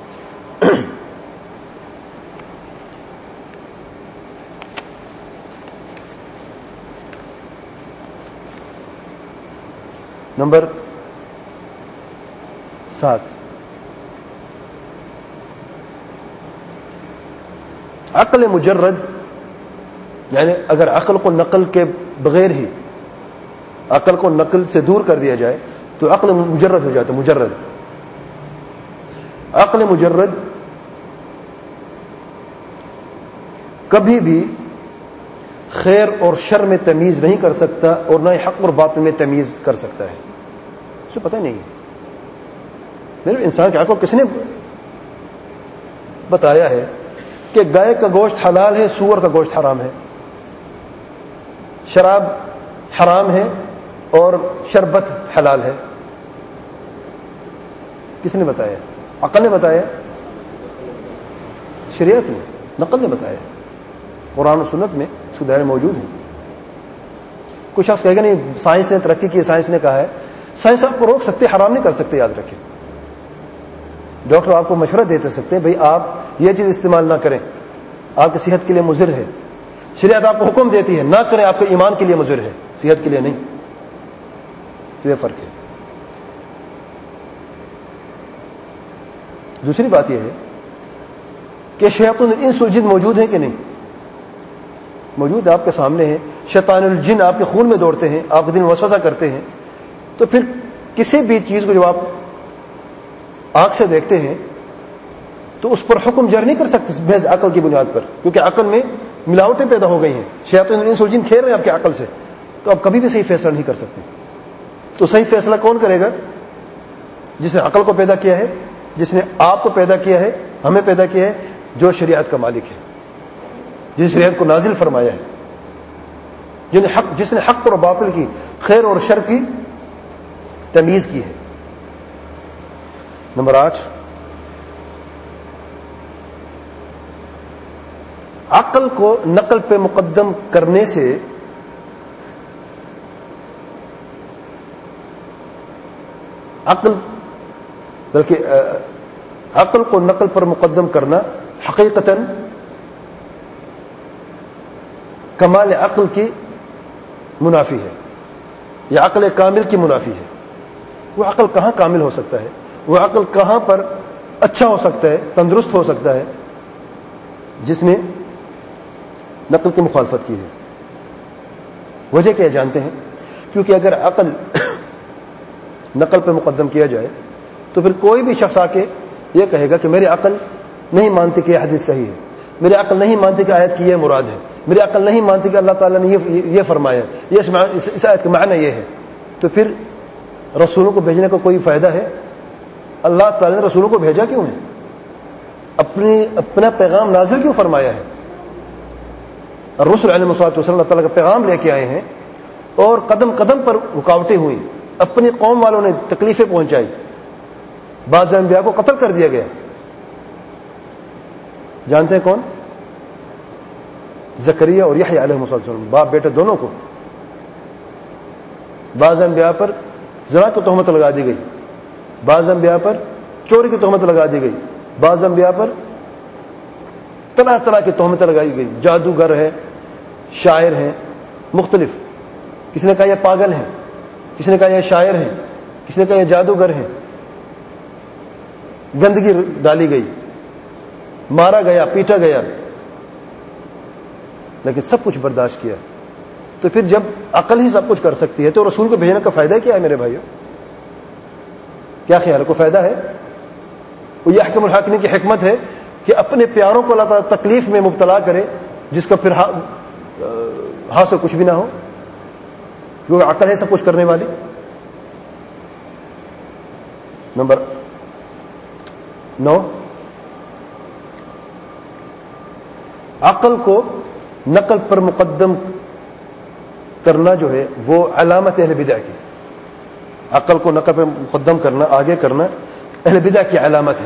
نمبر 7، عقل مجرد، یعنی اگر عقل کو نقل کے بغیر ہی عقل کو نقل سے دور کر دیا جائے تو عقل مجرد ہو جاتا ہے. مجرد عقل مجرد کبھی بھی خیر اور شر میں تمیز نہیں کر سکتا اور نہ ہی حق اور باطل میں تمیز کر سکتا ہے. اسے پتہ نہیں میرے انسان کی عقل کس نے بتایا ہے کہ گائے کا گوشت حلال ہے، سور کا گوشت حرام ہے، شراب حرام ہے اور شربت حلال ہے؟ کس نے بتایا؟ عقل نے بتایا؟ شریعت نے، نقل نے بتایا. قرآن و سنت میں اس کے دائرے موجود ہیں. کچھ شخص کہے گا نہیں سائنس نے ترقی کی، سائنس نے کہا ہے. سائنس آپ کو روک سکتے، حرام نہیں کر سکتے. یاد رکھیں، ڈاکٹر آپ کو مشورہ دیتے سکتے ہیں بھئی آپ یہ چیز استعمال نہ کریں، آپ کی صحت کے لیے مضر ہے. شریعت آپ کو حکم دیتی ہے نہ کریں، آپ کے ایمان کے لیے مضر ہے، صحت کے لیے نہیں. تو یہ فرق ہے. دوسری بات یہ ہے کہ شیاطین الانس والجن موجود ہیں کہ نہیں؟ موجود، آپ کے سامنے ہیں. شیطان الجن آپ کے خون میں دوڑتے ہیں، آپ کے دل میں وسوسہ کرتے ہیں. تو پھر کسی بھی چیز کو جب آپ آنکھ سے دیکھتے ہیں تو اس پر حکم جاری نہیں کر سکتے محض عقل کی بنیاد پر، کیونکہ عقل میں ملاوٹیں پیدا ہو گئی ہیں. شیاطین الانس والجن کھیل رہے ہیں آپ کی عقل سے، تو آپ کبھی بھی صحیح فیصلہ نہیں کر سکتے. تو صحیح فیصلہ کون کرے گا؟ جس نے عقل کو پیدا کیا ہے، جس نے آپ کو پیدا کیا ہے، ہمیں پیدا کیا ہے، جو شریعت کا مالک ہے، جس شریعت کو نازل فرمایا ہے، جس نے حق اور باطل کی، خیر اور شر کی تمیز کی ہے. نمبر 8، عقل کو نقل پہ مقدم کرنے سے عقل کو نقل پر مقدم کرنا حقیقتاً کمال عقل کی منافی ہے، یا عقل کامل کی منافی ہے. وہ عقل کہاں کامل ہو سکتا ہے؟ وہ عقل کہاں پر اچھا ہو سکتا ہے، تندرست ہو سکتا ہے؟ جس نے نقل کی مخالفت کی ہے. وجہ کیا جانتے ہیں؟ کیونکہ اگر عقل نقل پہ مقدم کیا جائے تو پھر کوئی بھی شخص آ کے یہ کہے گا کہ میری عقل نہیں مانتی کہ یہ حدیث صحیح ہے، میری عقل نہیں مانتی کہ آیت کی یہ مراد ہے، میری عقل نہیں مانتی کہ اللہ تعالیٰ نے یہ فرمایا، اس آیت کا معنی یہ ہے. تو پھر رسولوں کو بھیجنے کا کوئی فائدہ ہے؟ اللہ تعالی نے رسولوں کو بھیجا کیوں ہے؟ اپنا پیغام نازل کیوں فرمایا ہے؟ الرسل علیہ الصلوۃ والسلام اللہ تعالیٰ کا پیغام لے کے آئے ہیں اور قدم قدم پر رکاوٹیں ہوئیں، اپنی قوم والوں نے تکلیفیں پہنچائی، بعض انبیاء کو قتل کر دیا گیا. جانتے ہیں کون؟ زکریا اور یحییٰ علیہ السلام، باپ بیٹے دونوں کو. بعض انبیاء پر زنا کی تہمت لگا دی گئی، بعض انبیاء پر چوری کی تہمت لگا دی گئی، بعض انبیاء پر طرح طرح کی تہمتیں لگائی گئی، جادوگر ہے، شاعر ہیں، مختلف. کسی نے کہا یہ پاگل ہیں، کسی نے کہا یہ شاعر ہیں، کسی نے کہا یہ جادوگر ہیں. گندگی ڈالی گئی، مارا گیا، پیٹا گیا، لیکن سب کچھ برداشت کیا. تو پھر جب عقل ہی سب کچھ کر سکتی ہے تو رسول کو بھیجنے کا فائدہ کیا ہے میرے بھائیوں؟ کیا خیال ہے؟ کوئی فائدہ ہے؟ وہ یہ احکم الحاکمین کی حکمت ہے کہ اپنے پیاروں کو اللہ تعالیٰ تکلیف میں مبتلا کرے جس کا پھر حاصل کچھ بھی نہ ہو، کیونکہ عقل ہے سب کچھ کرنے والی. نمبر 9، عقل کو نقل پر مقدم کرنا جو ہے وہ علامت اہل بدع کی. عقل کو نقل پر مقدم کرنا، آگے کرنا اہل بدع کی علامت ہے.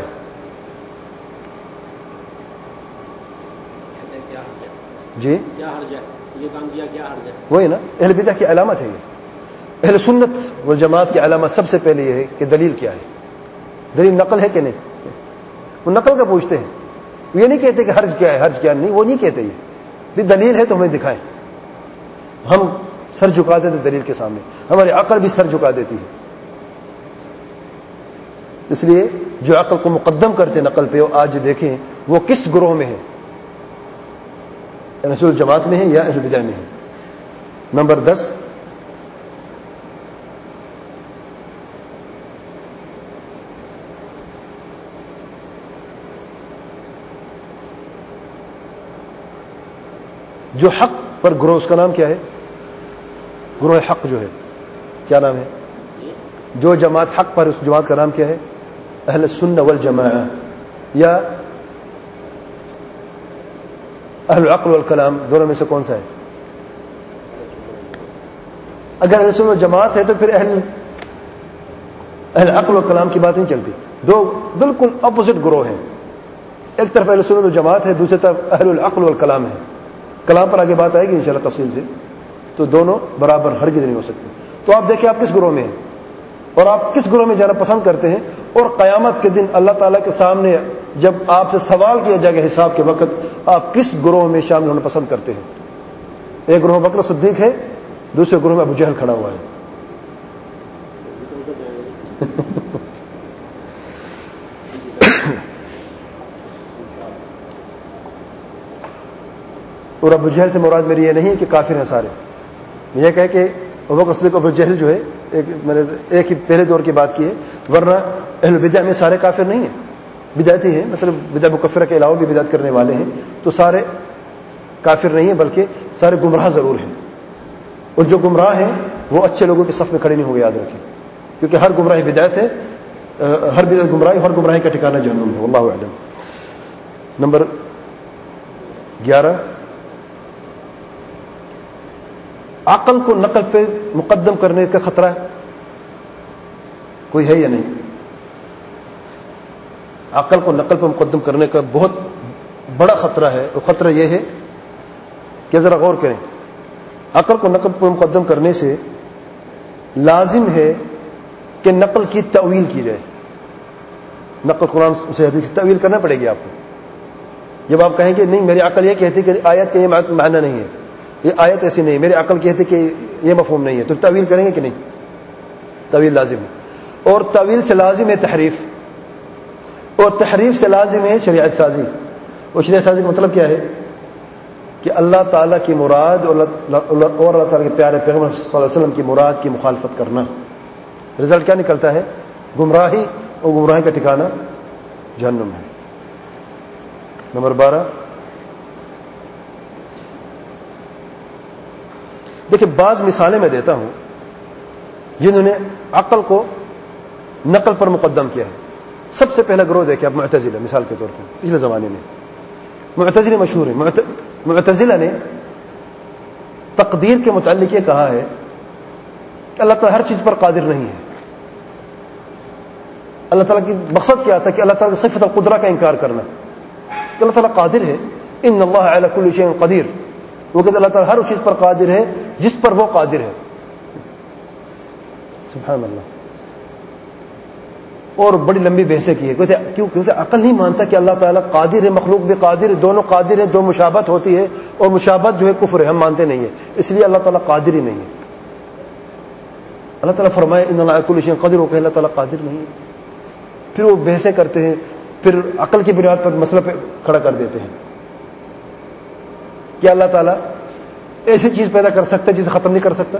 جی کیا حرج ہے یہ کام کیا؟ کیا حرج ہے؟ وہی نا، اہل بدع کی علامت ہے یہ. اہل سنت والجماعت کی علامت سب سے پہلے یہ ہے کہ دلیل کیا ہے، دلیل نقل ہے کہ نہیں. وہ نقل کا پوچھتے ہیں، وہ یہ نہیں کہتے کہ حرج کیا ہے، حرج کیا نہیں، وہ نہیں کہتے. یہ بھی دلیل ہے تو ہمیں دکھائیں. ہم سر جھکا دیتے دلیل کے سامنے، ہماری عقل بھی سر جھکا دیتی ہے. اس لیے جو عقل کو مقدم کرتے نقل پہ، آج دیکھیں وہ کس گروہ میں ہے، رسول جماعت میں ہے یا اہل بدع میں ہے. نمبر 10، جو حق پر گروہ، اس کا نام کیا ہے؟ گروہ حق جو ہے کیا نام ہے؟ جو جماعت حق پر، اس جماعت کا نام کیا ہے؟ اہل سنہ والجماعہ یا اہل العقل والکلام. دونوں میں سے کون سا ہے؟ اگر اہل سنہ والجماعت ہے تو پھر اہل عقل والکلام کی بات نہیں چلتی. دو بالکل اپوزٹ گروہ ہیں، ایک طرف اہل سنہ والجماعت ہے، دوسری طرف اہل العقل والکلام ہے. کلام پر آگے بات آئے گی انشاءاللہ تفصیل سے. تو دونوں برابر ہرگز نہیں ہو سکتے. تو آپ دیکھیں آپ کس گروہ میں ہیں اور آپ کس گروہ میں جانا پسند کرتے ہیں. اور قیامت کے دن اللہ تعالیٰ کے سامنے جب آپ سے سوال کیا جائے گا حساب کے وقت، آپ کس گروہ میں شامل ہونا پسند کرتے ہیں؟ ایک گروہ بکر صدیق ہے، دوسرے گروہ میں ابو جہل کھڑا ہوا ہے. اور ابو جہل سے مراد میری یہ نہیں کہ کافر ہیں سارے. یہ کہے کہ ابو بکر صدیق ابو جہل جو ہے میں نے ایک ہی پہلے دور کی بات کی ہے، ورنہ اہل بدع میں سارے کافر نہیں ہیں، بدعتی ہیں، مطلب بدع مکفرہ کے علاوہ بھی بدعت کرنے والے ہیں. تو سارے کافر نہیں ہیں بلکہ سارے گمراہ ضرور ہیں. اور جو گمراہ ہیں وہ اچھے لوگوں کے صف میں کھڑے نہیں ہوئے، یاد رکھیں، کیونکہ ہر گمراہی بدعت ہے، ہر بدعت گمراہی، ہر گمراہی کا ٹھکانہ جہنم ہے. واللہ اعلم. نمبر 11، عقل کو نقل پہ مقدم کرنے کا خطرہ کوئی ہے یا نہیں؟ عقل کو نقل پہ مقدم کرنے کا بہت بڑا خطرہ ہے. اور خطرہ یہ ہے کہ ذرا غور کریں، عقل کو نقل پہ مقدم کرنے سے لازم ہے کہ نقل کی تأویل کی جائے. نقل قرآن سے حدیث کی تأویل کرنا پڑے گی آپ کو. جب آپ کہیں کہ نہیں میری عقل یہ کہتی کہ آیت کا یہ معنی نہیں ہے، یہ آیت ایسی نہیں، میری عقل کہتی کہ یہ مفہوم نہیں ہے، تو تأویل کریں گے کہ نہیں؟ تأویل لازم ہے. اور تأویل سے لازم ہے تحریف، اور تحریف سے لازم ہے شریعت سازی. اور شریعت سازی کا مطلب کیا ہے؟ کہ اللہ تعالیٰ کی مراد اور اللہ تعالیٰ کے پیارے پیغمبر صلی اللہ علیہ وسلم کی مراد کی مخالفت کرنا. رزلٹ کیا نکلتا ہے؟ گمراہی، اور گمراہی کا ٹھکانہ جہنم ہے. نمبر 12، دیکھیں بعض مثالیں میں دیتا ہوں جنہوں نے عقل کو نقل پر مقدم کیا ہے. سب سے پہلا گروہ دیکھیں آپ معتزلہ مثال کے طور پر. پچھلے زمانے میں معتزلہ مشہور ہے. معتزلہ نے تقدیر کے متعلق یہ کہا ہے کہ اللہ تعالیٰ ہر چیز پر قادر نہیں ہے. اللہ تعالیٰ کی مقصد کیا تھا کہ اللہ تعالیٰ کی صفت القدرہ کا انکار کرنا کہ اللہ تعالیٰ قادر ہے. ان اللہ علی کل شیء قدیر. وہ کہتے اللہ تعالیٰ ہر چیز پر قادر ہے جس پر وہ قادر ہے. سبحان اللہ. اور بڑی لمبی بحثیں کی ہے. کیونکہ عقل نہیں مانتا کہ اللہ تعالیٰ قادر ہے, مخلوق بھی قادر ہے, دونوں قادر ہیں, دو مشابہت ہوتی ہے, اور مشابہت جو ہے کفر ہے, ہم مانتے نہیں ہیں, اس لیے اللہ تعالیٰ قادر ہی نہیں ہے. اللہ تعالیٰ فرمائے ان اللہ علی کل شیء قدیر, وہ کہ اللہ تعالیٰ قادر نہیں ہے. پھر وہ بحثیں کرتے ہیں, پھر عقل کی بنیاد پر مسئلہ پہ کھڑا کر دیتے ہیں کہ اللہ تعالیٰ ایسی چیز پیدا کر سکتا ہے جسے ختم نہیں کر سکتا.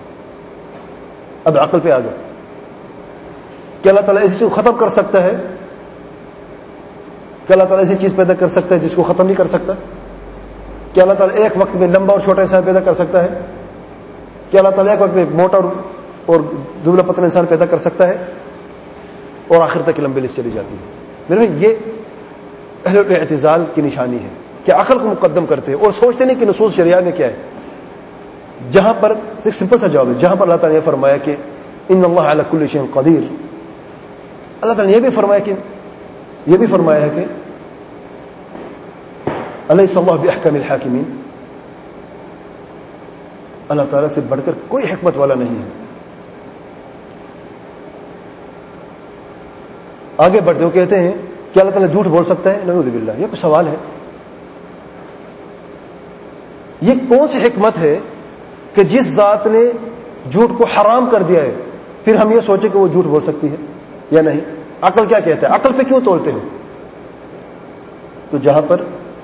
اب عقل پہ آ گیا کہ اللہ تعالیٰ ایسی چیز ختم کر سکتا ہے, کہ اللہ تعالیٰ ایسی چیز پیدا کر سکتا ہے جس کو ختم نہیں کر سکتا, کہ اللہ تعالیٰ ایک وقت میں لمبا اور چھوٹا انسان پیدا کر سکتا ہے, کہ اللہ تعالیٰ ایک وقت میں موٹا اور دبلا پتلا انسان پیدا کر سکتا ہے, اور آخر تک لمبی لسٹ چلی جاتی ہے. میرے یہ اہل اعتزال کی نشانی ہے کہ عقل کو مقدم کرتے ہیں اور سوچتے نہیں کہ نصوص شریعہ میں کیا ہے. جہاں پر ایک سمپل سا جواب ہے, جہاں پر اللہ تعالیٰ نے فرمایا کہ ان اللہ علی کل شیء قدیر, اللہ تعالیٰ نے یہ بھی فرمایا ہے کہ الیس اللہ باحکم الحاکمین, اللہ تعالیٰ سے بڑھ کر کوئی حکمت والا نہیں ہے. آگے بڑھتے ہو کہتے ہیں کہ اللہ تعالیٰ جھوٹ بول سکتا ہے, نعوذ باللہ. یہ کوئی سوال ہے؟ یہ کون سی حکمت ہے کہ جس ذات نے جھوٹ کو حرام کر دیا ہے پھر ہم یہ سوچیں کہ وہ جھوٹ بول سکتی ہے یا نہیں؟ عقل کیا کہتا ہے؟ عقل پہ کیوں تولتے ہو؟ تو جہاں پر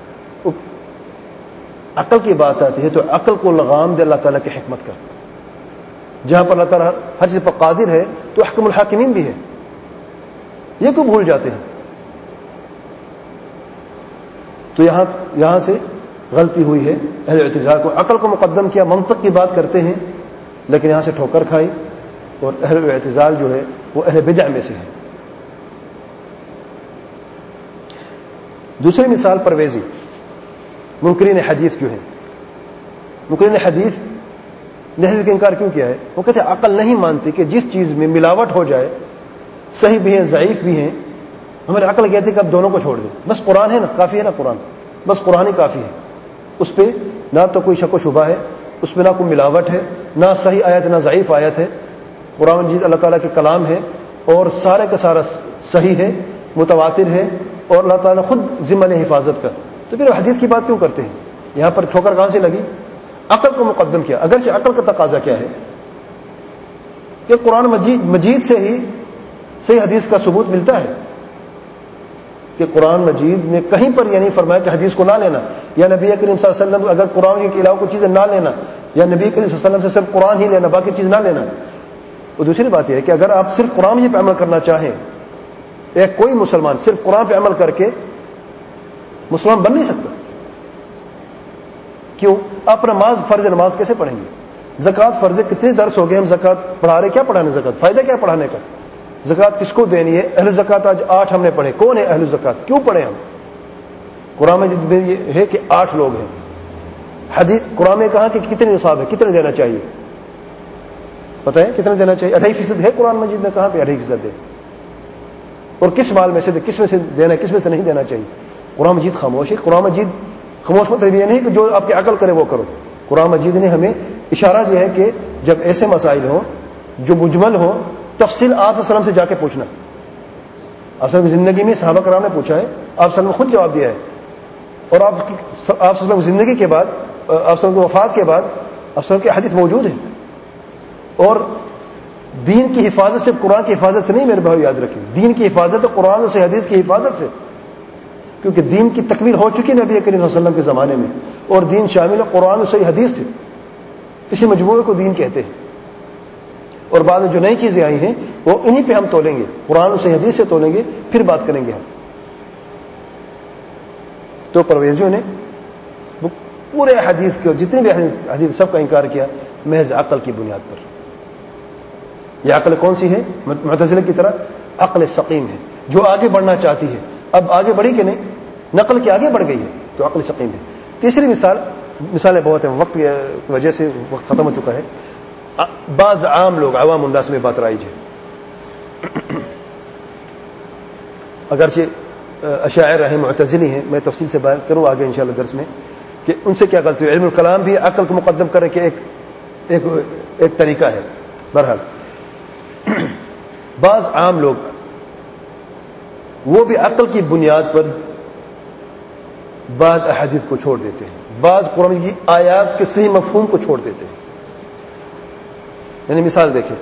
عقل کی بات آتی ہے تو عقل کو لگام دے اللہ تعالیٰ کی حکمت کا. جہاں پر اللہ تعالیٰ ہر چیز پر قادر ہے تو احکم الحاکمین بھی ہے, یہ کیوں بھول جاتے ہیں؟ تو یہاں سے غلطی ہوئی ہے اہل اعتزال کو. عقل کو مقدم کیا, منطق کی بات کرتے ہیں لیکن یہاں سے ٹھوکر کھائی, اور اہل اعتزال جو ہے وہ اہل بدع میں سے ہے. دوسری مثال پرویزی, منکرین حدیث جو ہیں. منکرین حدیث نے حدیث کا انکار کیوں کیا ہے؟ وہ کہتے ہیں عقل نہیں مانتی کہ جس چیز میں ملاوٹ ہو جائے, صحیح بھی ہیں ضعیف بھی ہیں, ہماری عقل کہتی ہے کہ اب دونوں کو چھوڑ دیں, بس قرآن ہے نا, کافی ہے نا قرآن, بس قرآن ہی کافی ہے, اس پہ نہ تو کوئی شک و شبہ ہے, اس میں نہ کوئی ملاوٹ ہے, نہ صحیح آیت نہ ضعیف آیت ہے. قرآن مجید اللہ تعالیٰ کے کلام ہے اور سارے کا سارا صحیح ہے, متواتر ہے, اور اللہ تعالیٰ نے خود ذمہ لے حفاظت کا. تو پھر حدیث کی بات کیوں کرتے ہیں؟ یہاں پر ٹھوکر کہاں سے لگی؟ عقل کو مقدم کیا. اگرچہ عقل کا تقاضا کیا ہے کہ قرآن مجید سے ہی صحیح حدیث کا ثبوت ملتا ہے, کہ قرآن مجید میں کہیں پر یہ نہیں فرمایا کہ حدیث کو نہ لینا, یا نبی کریم صلی اللہ علیہ وسلم اگر قرآن کے علاوہ کوئی چیزیں نہ لینا, یا نبی کریم صلی اللہ علیہ وسلم سے صرف قرآن ہی لینا, باقی چیز نہ لینا. اور دوسری بات یہ ہے کہ اگر آپ صرف قرآن ہی پہ عمل کرنا چاہیں, ایک کوئی مسلمان صرف قرآن پہ عمل کر کے مسلمان بن نہیں سکتا. کیوں؟ آپ نماز, فرض نماز کیسے پڑھیں گے؟ زکوٰۃ فرض, کتنے درس ہو گئے ہم زکوٰۃ پڑھا رہے, کیا پڑھانے زکوٰۃ, فائدہ کیا پڑھانے کا؟ زکوٰۃ کس کو دینی ہے؟ اہل زکوٰۃ آج 8 ہم نے پڑھے. کون ہے اہل زکوٰۃ؟ کیوں پڑھے ہم؟ قرآن میں یہ ہے کہ 8 لوگ ہیں. حدیث قرآن میں کہا کہ کتنے نصاب ہے, کتنے دینا چاہیے, پتہ ہے کتنے دینا چاہیے؟ 2.5% ہے قرآن مجید میں. کہاں پہ 2.5% ہے؟ اور کس مال میں سے, کس میں سے دینا ہے, کس میں سے نہیں دینا چاہیے؟ قرآن مجید خاموش ہے. قرآن مجید خاموش مطلب یہ نہیں کہ جو آپ کی عقل کرے وہ کرو. قرآن مجید نے ہمیں اشارہ دیا ہے کہ جب ایسے مسائل ہوں جو مجمل ہوں, تفصیل آپ صلی اللہ علیہ وسلم سے جا کے پوچھنا. آپ صلی اللہ علیہ وسلم کی زندگی میں صحابہ کرام نے پوچھا ہے, آپ صلی اللہ علیہ وسلم نے خود جواب دیا ہے, اور آپ صلی اللہ علیہ وسلم کی زندگی کے بعد, آپ صلی اللہ علیہ وسلم کی وفات کے بعد آپ صلی اللہ علیہ وسلم کی حدیث موجود ہے. اور دین کی حفاظت صرف قرآن کی حفاظت سے نہیں میرے بھائی, یاد رکھیں, دین کی حفاظت قرآن سے حدیث کی حفاظت سے, کیونکہ دین کی تکمیل ہو چکی نبی کریم صلی اللہ علیہ وسلم کے زمانے میں, اور دین شامل ہے قرآن و صحیح حدیث سے. اسی مجموعے کو دین کہتے ہیں. اور بعد میں جو نئی چیزیں آئی ہیں وہ انہی پہ ہم تولیں گے, قرآن و صحیح حدیث سے تولیں گے, پھر بات کریں گے ہم. تو پرویزیوں نے پورے حدیث کے, جتنے بھی حدیث سب کا انکار کیا محض عقل کی بنیاد پر. یہ عقل کون سی ہے؟ معتزلہ کی طرح عقل سقیم ہے، جو آگے بڑھنا چاہتی ہے، اب آگے بڑھی کہ نہیں، نقل کے آگے بڑھ گئی ہے تو عقل سقیم ہے۔ تیسری مثالیں بہت ہیں، وقت کی وجہ سے وقت ختم ہو چکا ہے۔ بعض عام لوگ، عوام انداز میں بات رائج ہے، اگرچہ اشاعرہ ہیں، معتزلی ہیں، میں تفصیل سے بات کروں آگے انشاءاللہ درس میں کہ ان سے کیا غلطی ہے۔ علم الکلام بھی عقل کو مقدم کرنے کے ایک طریقہ ہے۔ بہرحال بعض عام لوگ وہ بھی عقل کی بنیاد پر بعض احادیث کو چھوڑ دیتے ہیں، بعض قرآن کی آیات کے صحیح مفہوم کو چھوڑ دیتے ہیں۔ یعنی مثال دیکھیں،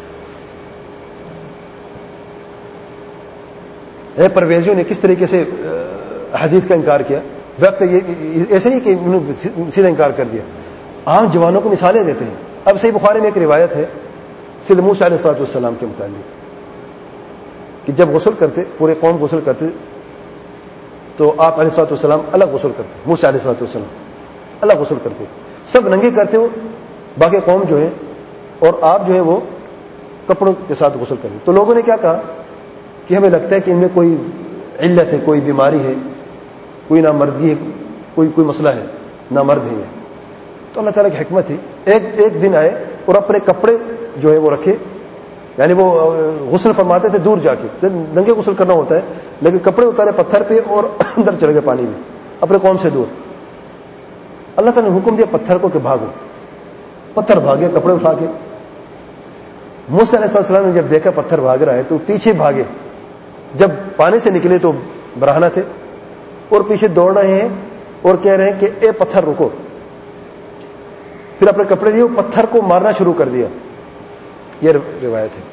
پرویزیوں نے کس طریقے سے حدیث کا انکار کیا۔ وقت ایسے نہیں کہ انہوں نے سیدھا انکار کر دیا، عام جوانوں کو مثالیں دیتے ہیں۔ اب صحیح بخاری میں ایک روایت ہے سید موسیٰ علیہ السلام کے متعلق کہ جب غسل کرتے، پورے قوم غسل کرتے تو آپ علیہ السلام الگ غسل کرتے، موسیٰ علیہ السلام الگ غسل کرتے، سب ننگے کرتے وہ، باقی قوم جو ہے، اور آپ جو ہے وہ کپڑوں کے ساتھ غسل کرتے۔ تو لوگوں نے کیا کہا کہ ہمیں لگتا ہے کہ ان میں کوئی علت ہے، کوئی بیماری ہے، کوئی نامردگی ہے، کوئی مسئلہ ہے، نامرد ہے یہ۔ تو اللہ تعالیٰ کی حکمت ہے، ایک دن آئے اور اپنے کپڑے جو ہے وہ رکھے، یعنی وہ غسل فرماتے تھے دور جا کے، ننگے غسل کرنا ہوتا ہے، لیکن کپڑے اتارے پتھر پہ اور اندر چلے گئے پانی میں اپنے قوم سے دور۔ اللہ تعالیٰ نے حکم دیا پتھر کو کہ بھاگو، پتھر بھاگے کپڑے اٹھا کے۔ موسیٰ علیہ السلام نے جب دیکھا پتھر بھاگ رہا ہے تو پیچھے بھاگے، جب پانی سے نکلے تو برہنہ تھے اور پیچھے دوڑ رہے ہیں اور کہہ رہے ہیں کہ اے پتھر رکو۔ پھر اپنے کپڑے لیے پتھر کو مارنا شروع کر دیا۔ یہ روایت ہے۔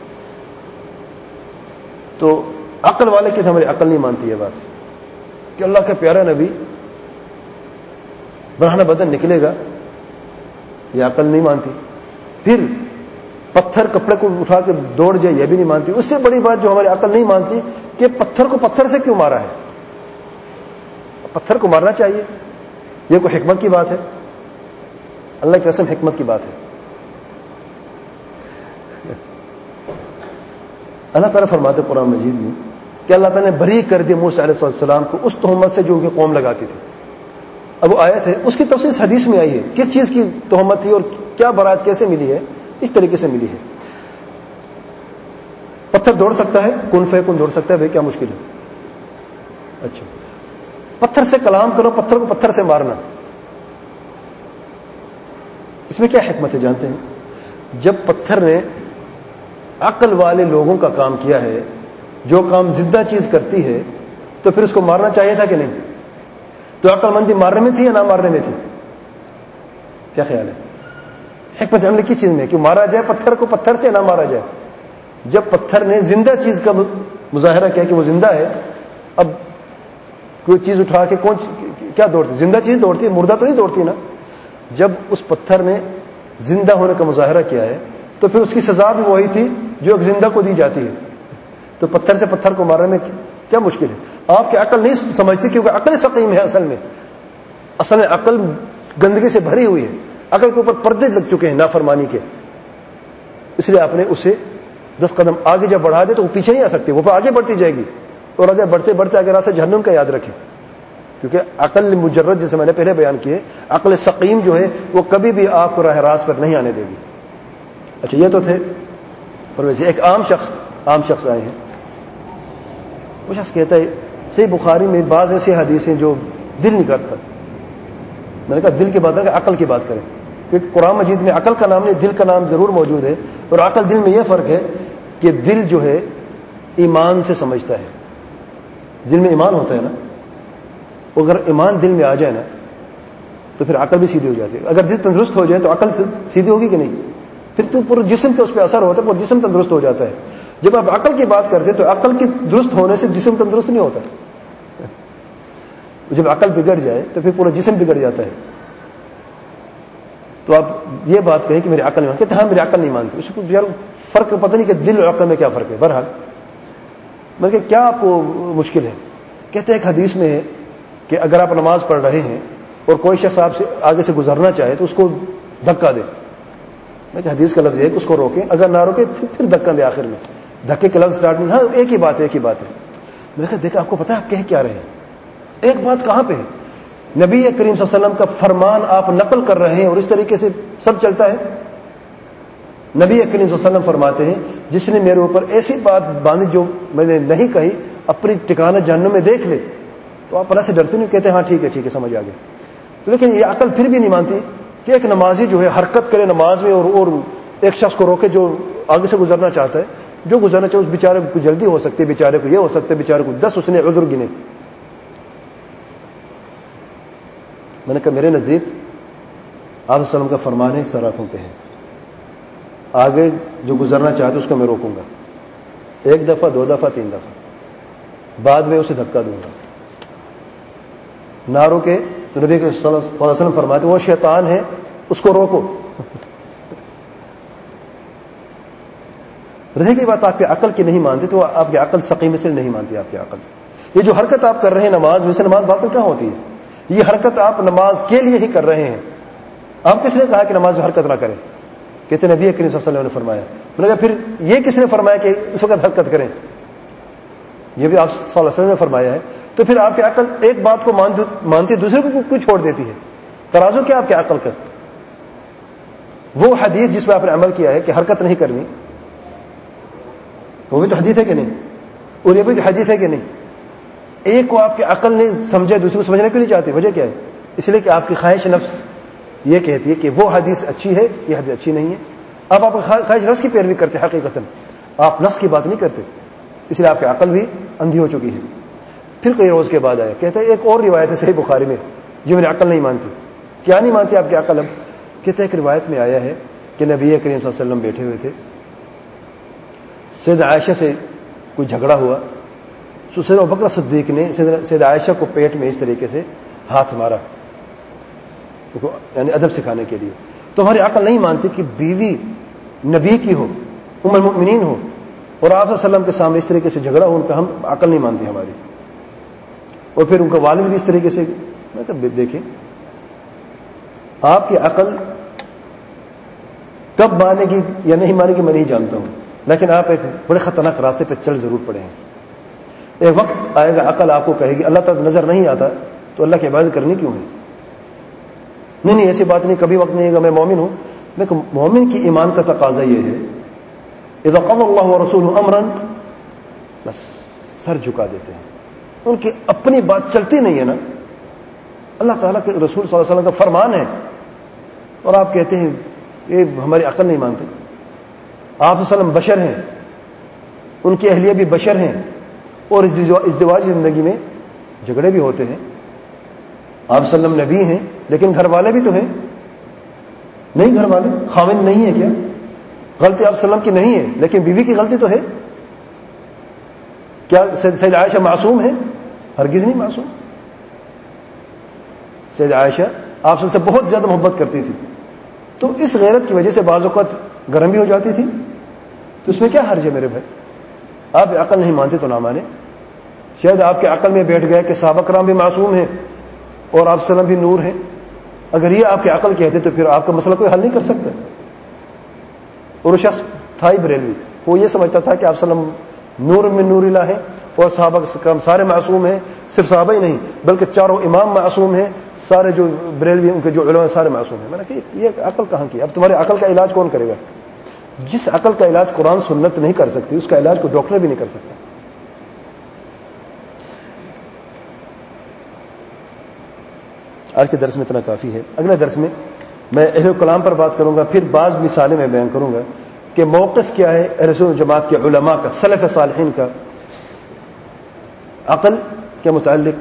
تو عقل والے کی ہماری عقل نہیں مانتی ہے بات کہ اللہ کا پیارا نبی برہنہ بدن نکلے گا، یہ عقل نہیں مانتی۔ پھر پتھر کپڑے کو اٹھا کے دوڑ جائے، یہ بھی نہیں مانتی۔ اس سے بڑی بات جو ہماری عقل نہیں مانتی کہ پتھر کو پتھر سے کیوں مارا ہے، پتھر کو مارنا چاہیے، یہ کوئی حکمت کی بات ہے؟ اللہ کی قسم حکمت کی بات ہے۔ اللہ تعالیٰ فرماتے قرآن مجید میں کہ اللہ تعالیٰ نے بری کر دیا موسیٰ علیہ السلام کو اس تہمت سے جو ان کی قوم لگاتی تھی۔ اب وہ آیت ہے، اس کی تفصیل حدیث میں آئی ہے، کس چیز کی تہمت تھی اور کیا برات کیسے ملی ہے، اس طریقے سے ملی ہے۔ پتھر دوڑ سکتا ہے، کن فیکن دوڑ سکتا ہے، بھائی کیا مشکل ہے؟ اچھا، پتھر سے کلام کرو، پتھر کو پتھر سے مارنا، اس میں کیا حکمت ہے جانتے ہیں؟ جب پتھر نے عقل والے لوگوں کا کام کیا ہے، جو کام زندہ چیز کرتی ہے، تو پھر اس کو مارنا چاہیے تھا کہ نہیں؟ تو عقل مندی مارنے میں تھی یا نہ مارنے میں تھی؟ کیا خیال ہے؟ حکمت عملی کی چیز میں کہ مارا جائے پتھر کو پتھر سے، نہ مارا جائے۔ جب پتھر نے زندہ چیز کا مظاہرہ کیا کہ وہ زندہ ہے، اب کوئی چیز اٹھا کے کیا دوڑتی؟ زندہ چیز دوڑتی ہے، مردہ تو نہیں دوڑتی نا۔ جب اس پتھر نے زندہ ہونے کا مظاہرہ کیا ہے تو پھر اس کی سزا بھی وہی تھی جو ایک زندہ کو دی جاتی ہے۔ تو پتھر سے پتھر کو مارنے میں کیا مشکل ہے؟ آپ کی عقل نہیں سمجھتی، کیونکہ عقل سقیم ہے۔ اصل میں عقل گندگی سے بھری ہوئی ہے، عقل کے اوپر پردے لگ چکے ہیں نافرمانی کے، اس لیے آپ نے اسے 10 قدم آگے جب بڑھا دے تو وہ پیچھے نہیں آ سکتی، وہ آگے بڑھتی جائے گی، اور آگے بڑھتے بڑھتے اگر راستہ جہنم کا یاد رکھیں، کیونکہ عقل مجرد جیسے میں نے پہلے بیان کیے، عقل سقیم جو ہے وہ کبھی بھی آپ کو راہ راست پر نہیں آنے دے گی۔ اچھا، یہ تو تھے پرویز۔ ایک عام شخص آئے ہیں، وہ شخص کہتا ہے صحیح بخاری میں بعض ایسی حدیثیں جو دل نہیں کرتا۔ میں نے کہا دل کی بات کریں، عقل کی بات کریں، کیونکہ قرآن مجید میں عقل کا نام نہیں، دل کا نام ضرور موجود ہے، اور عقل دل میں یہ فرق ہے کہ دل جو ہے ایمان سے سمجھتا ہے، دل میں ایمان ہوتا ہے نا، اگر ایمان دل میں آ جائے نا تو پھر عقل بھی سیدھی ہو جاتی ہے۔ اگر دل تندرست ہو جائے تو عقل سیدھی ہوگی کہ نہیں؟ پھر تو پورے جسم پہ اس پہ اثر ہوتا ہے، پورا جسم تندرست ہو جاتا ہے۔ جب آپ عقل کی بات کرتے ہیں تو عقل کی درست ہونے سے جسم تندرست نہیں ہوتا، جب عقل بگڑ جائے تو پھر پورا جسم بگڑ جاتا ہے۔ تو آپ یہ بات کہیں کہ میری عقل نہیں مانتی، کہتے ہاں میری عقل نہیں مانتی، اس کو یار فرق پتہ نہیں کہ دل اور عقل میں کیا فرق ہے۔ بہرحال میں کہ کیا آپ کو مشکل ہے؟ کہتے ہیں ایک حدیث میں ہے کہ اگر آپ نماز پڑھ رہے ہیں اور کوئی شخص آپ سے آگے سے گزرنا چاہے تو اس کو دھکا دے، میں کہ حدیث کا لفظ ہے کہ اس کو روکیں, اگر نہ روکیں پھر دھکا دے آخر میں, دھکے کے لفظ اسٹارٹ نہیں, ہاں ایک ہی بات ہے, ایک ہی بات ہے. میں نے کہا دیکھا آپ کو پتا ہے آپ کہہ کیا رہے ہیں, ایک بات کہاں پہ ہے؟ نبی کریم صلی اللہ علیہ وسلم کا فرمان آپ نقل کر رہے ہیں اور اس طریقے سے سب چلتا ہے. نبی کریم صلی اللہ علیہ وسلم فرماتے ہیں جس نے میرے اوپر ایسی بات باندھی جو میں نے نہیں کہی, اپنی ٹھکانہ جہنم میں دیکھ لے. تو آپ اللہ سے ڈرتے نہیں, کہتے ہاں ٹھیک ہے سمجھ آ گیا. تو لیکن یہ عقل پھر بھی نہیں مانتی کہ ایک نمازی جو ہے حرکت کرے نماز میں اور ایک شخص کو روکے جو آگے سے گزرنا چاہتا ہے, جو گزرنا چاہے اس بیچارے کو جلدی ہو سکتی ہے, بیچارے کو یہ ہو سکتا ہے, بیچارے کو 10 اس نے عذر گنے. میں نے کہا میرے نزدیک آپ وسلم کا فرمان ہے سراخوں پہ ہے, آگے جو گزرنا چاہتے اس کو میں روکوں گا, 1 دفعہ 2 دفعہ 3 دفعہ, بعد میں اسے دھکا دوں گا. نہ روکے تو نبی صلی اللہ علیہ وسلم فرماتے وہ شیطان ہے اس کو روکو. رہے گی بات آپ کی عقل کی نہیں مانتی, تو آپ کی عقل سقیم سے نہیں مانتی. آپ کی عقل یہ جو حرکت آپ کر رہے ہیں نماز میں سے, نماز باطل کہاں ہوتی ہے؟ یہ حرکت آپ نماز کے لیے ہی کر رہے ہیں. آپ کس نے کہا کہ نماز میں حرکت نہ کریں؟ کہتے نبی کریم صلی اللہ علیہ وسلم نے فرمایا. میں نے کہا پھر یہ کس نے فرمایا کہ اس وقت حرکت کریں؟ یہ بھی آپ صلی اللہ علیہ وسلم نے فرمایا ہے. تو پھر آپ کی عقل ایک بات کو مانتی دوسرے کو کیوں چھوڑ دیتی ہے؟ ترازو کیا آپ کی عقل کا؟ وہ حدیث جس پہ آپ نے عمل کیا ہے کہ حرکت نہیں کرنی, وہ بھی تو حدیث ہے کہ نہیں؟ اور یہ بھی تو حدیث ہے کہ نہیں؟ ایک کو آپ کی عقل نے سمجھا, دوسرے کو سمجھنا کیوں نہیں چاہتی؟ وجہ کیا ہے؟ اس لیے کہ آپ کی خواہش نفس یہ کہتی ہے کہ وہ حدیث اچھی ہے, یہ حدیث اچھی نہیں ہے. اب آپ خواہش نفس کی پیروی کرتے حقیقتاً, آپ نفس کی بات نہیں کرتے, اس لیے آپ کی عقل بھی اندھی ہو چکی ہے. پھر کئی روز کے بعد آیا, کہتے ہیں ایک اور روایت ہے صحیح بخاری میں جو میری عقل نہیں مانتی. کیا نہیں مانتی آپ کی عقل؟ اب کہتے ہیں ایک روایت میں آیا ہے کہ نبی کریم صلی اللہ علیہ وسلم بیٹھے ہوئے تھے, سیدہ عائشہ سے کوئی جھگڑا ہوا, سیدنا ابوبکر صدیق نے سیدہ عائشہ کو پیٹ میں اس طریقے سے ہاتھ مارا, یعنی ادب سکھانے کے لیے. تو ہماری عقل نہیں مانتی کہ بیوی نبی کی ہو, ام المؤمنین ہو, اور آپ صلی اللہ علیہ وسلم کے سامنے اس طریقے سے جھگڑا ہو, ان کا ہم عقل نہیں مانتی ہماری. اور پھر ان کا والد بھی اس طریقے سے. میں کہا دیکھیں آپ کی عقل کب مانے گی یا نہیں مانے گی میں نہیں جانتا ہوں, لیکن آپ ایک بڑے خطرناک راستے پہ چل ضرور پڑے ہیں. ایک وقت آئے گا عقل آپ کو کہے گی اللہ تک نظر نہیں آتا تو اللہ کی عبادت کرنی کیوں ہے؟ نہیں ایسی بات نہیں, کبھی وقت نہیں ہے گا, میں مومن ہوں. لیکن مومن کی ایمان کا تقاضا یہ ہے اذا قضى اللہ ورسولہ امرا, بس سر جھکا دیتے ہیں. ان کی اپنی بات چلتی نہیں ہے نا, اللہ تعالیٰ کے رسول صلی اللہ علیہ وسلم کا فرمان ہے, اور آپ کہتے ہیں یہ ہماری عقل نہیں مانتے. آپ صلی اللہ علیہ وسلم بشر ہیں, ان کی اہلیہ بھی بشر ہیں, اور ازدواجی زندگی میں جھگڑے بھی ہوتے ہیں. آپ صلی اللہ علیہ وسلم نبی ہیں لیکن گھر والے بھی تو ہیں, نہیں گھر والے خاوند نہیں ہے کیا؟ غلطی آپ صلی اللہ علیہ وسلم کی نہیں ہے لیکن بیوی کی غلطی تو ہے. کیا سیدہ عائشہ معصوم ہے؟ ہرگز نہیں معصوم. سیدہ عائشہ آپ سے بہت زیادہ محبت کرتی تھی, تو اس غیرت کی وجہ سے بعض اوقات گرم بھی ہو جاتی تھی. تو اس میں کیا حرج ہے میرے بھائی؟ آپ عقل نہیں مانتے تو نہ مانے. شاید آپ کے عقل میں بیٹھ گئے کہ صحابہ کرام بھی معصوم ہیں اور آپ صلی اللہ علیہ وسلم بھی نور ہیں. اگر یہ آپ کی عقل کہتے تو پھر آپ کا مسئلہ کوئی حل نہیں کر سکتا. اور وہ شخص تھا ہی بریلوی, وہ یہ سمجھتا تھا کہ آپ صلی اللہ علیہ وسلم نور میں نور الہ ہے اور صحابہ کرام سارے معصوم ہیں. صرف صحابہ ہی نہیں بلکہ چاروں امام معصوم ہیں, سارے جو بریلوی ان کے جو علماء سارے معصوم ہیں. میں نے کہا یہ عقل کہاں کی؟ اب تمہاری عقل کا علاج کون کرے گا؟ جس عقل کا علاج قرآن سنت نہیں کر سکتی اس کا علاج کوئی ڈاکٹر بھی نہیں کر سکتا. آج کے درس میں اتنا کافی ہے. اگلے درس میں میں اہل کلام پر بات کروں گا, پھر بعض مثالیں میں بیان کروں گا کہ موقف کیا ہے اہل سنت جماعت کے علماء کا, سلف صالحین کا عقل کے متعلق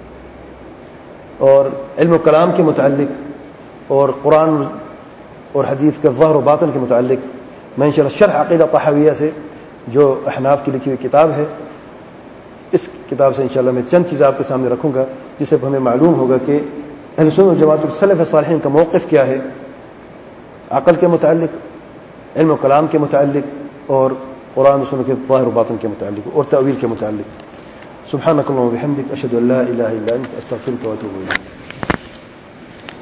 اور علم و کلام کے متعلق اور قرآن اور حدیث کے ظاہر و باطن کے متعلق. میں انشاءاللہ شرح عقیدہ طحاویہ سے جو احناف کی لکھی ہوئی کتاب ہے, اس کتاب سے انشاءاللہ میں چند چیزیں آپ کے سامنے رکھوں گا جس سے ہمیں معلوم ہوگا کہ اہل سنت والجماعت السلف صالحین کا موقف کیا ہے عقل کے متعلق, علم و کلام کے متعلق اور قرآن و سنت کے ظاہر و باطن کے متعلق اور تأویل کے متعلق. سبحانک اللہم و بحمدک, اشہد ان لا الہ الا انت, استغفرک و اتوب الیک.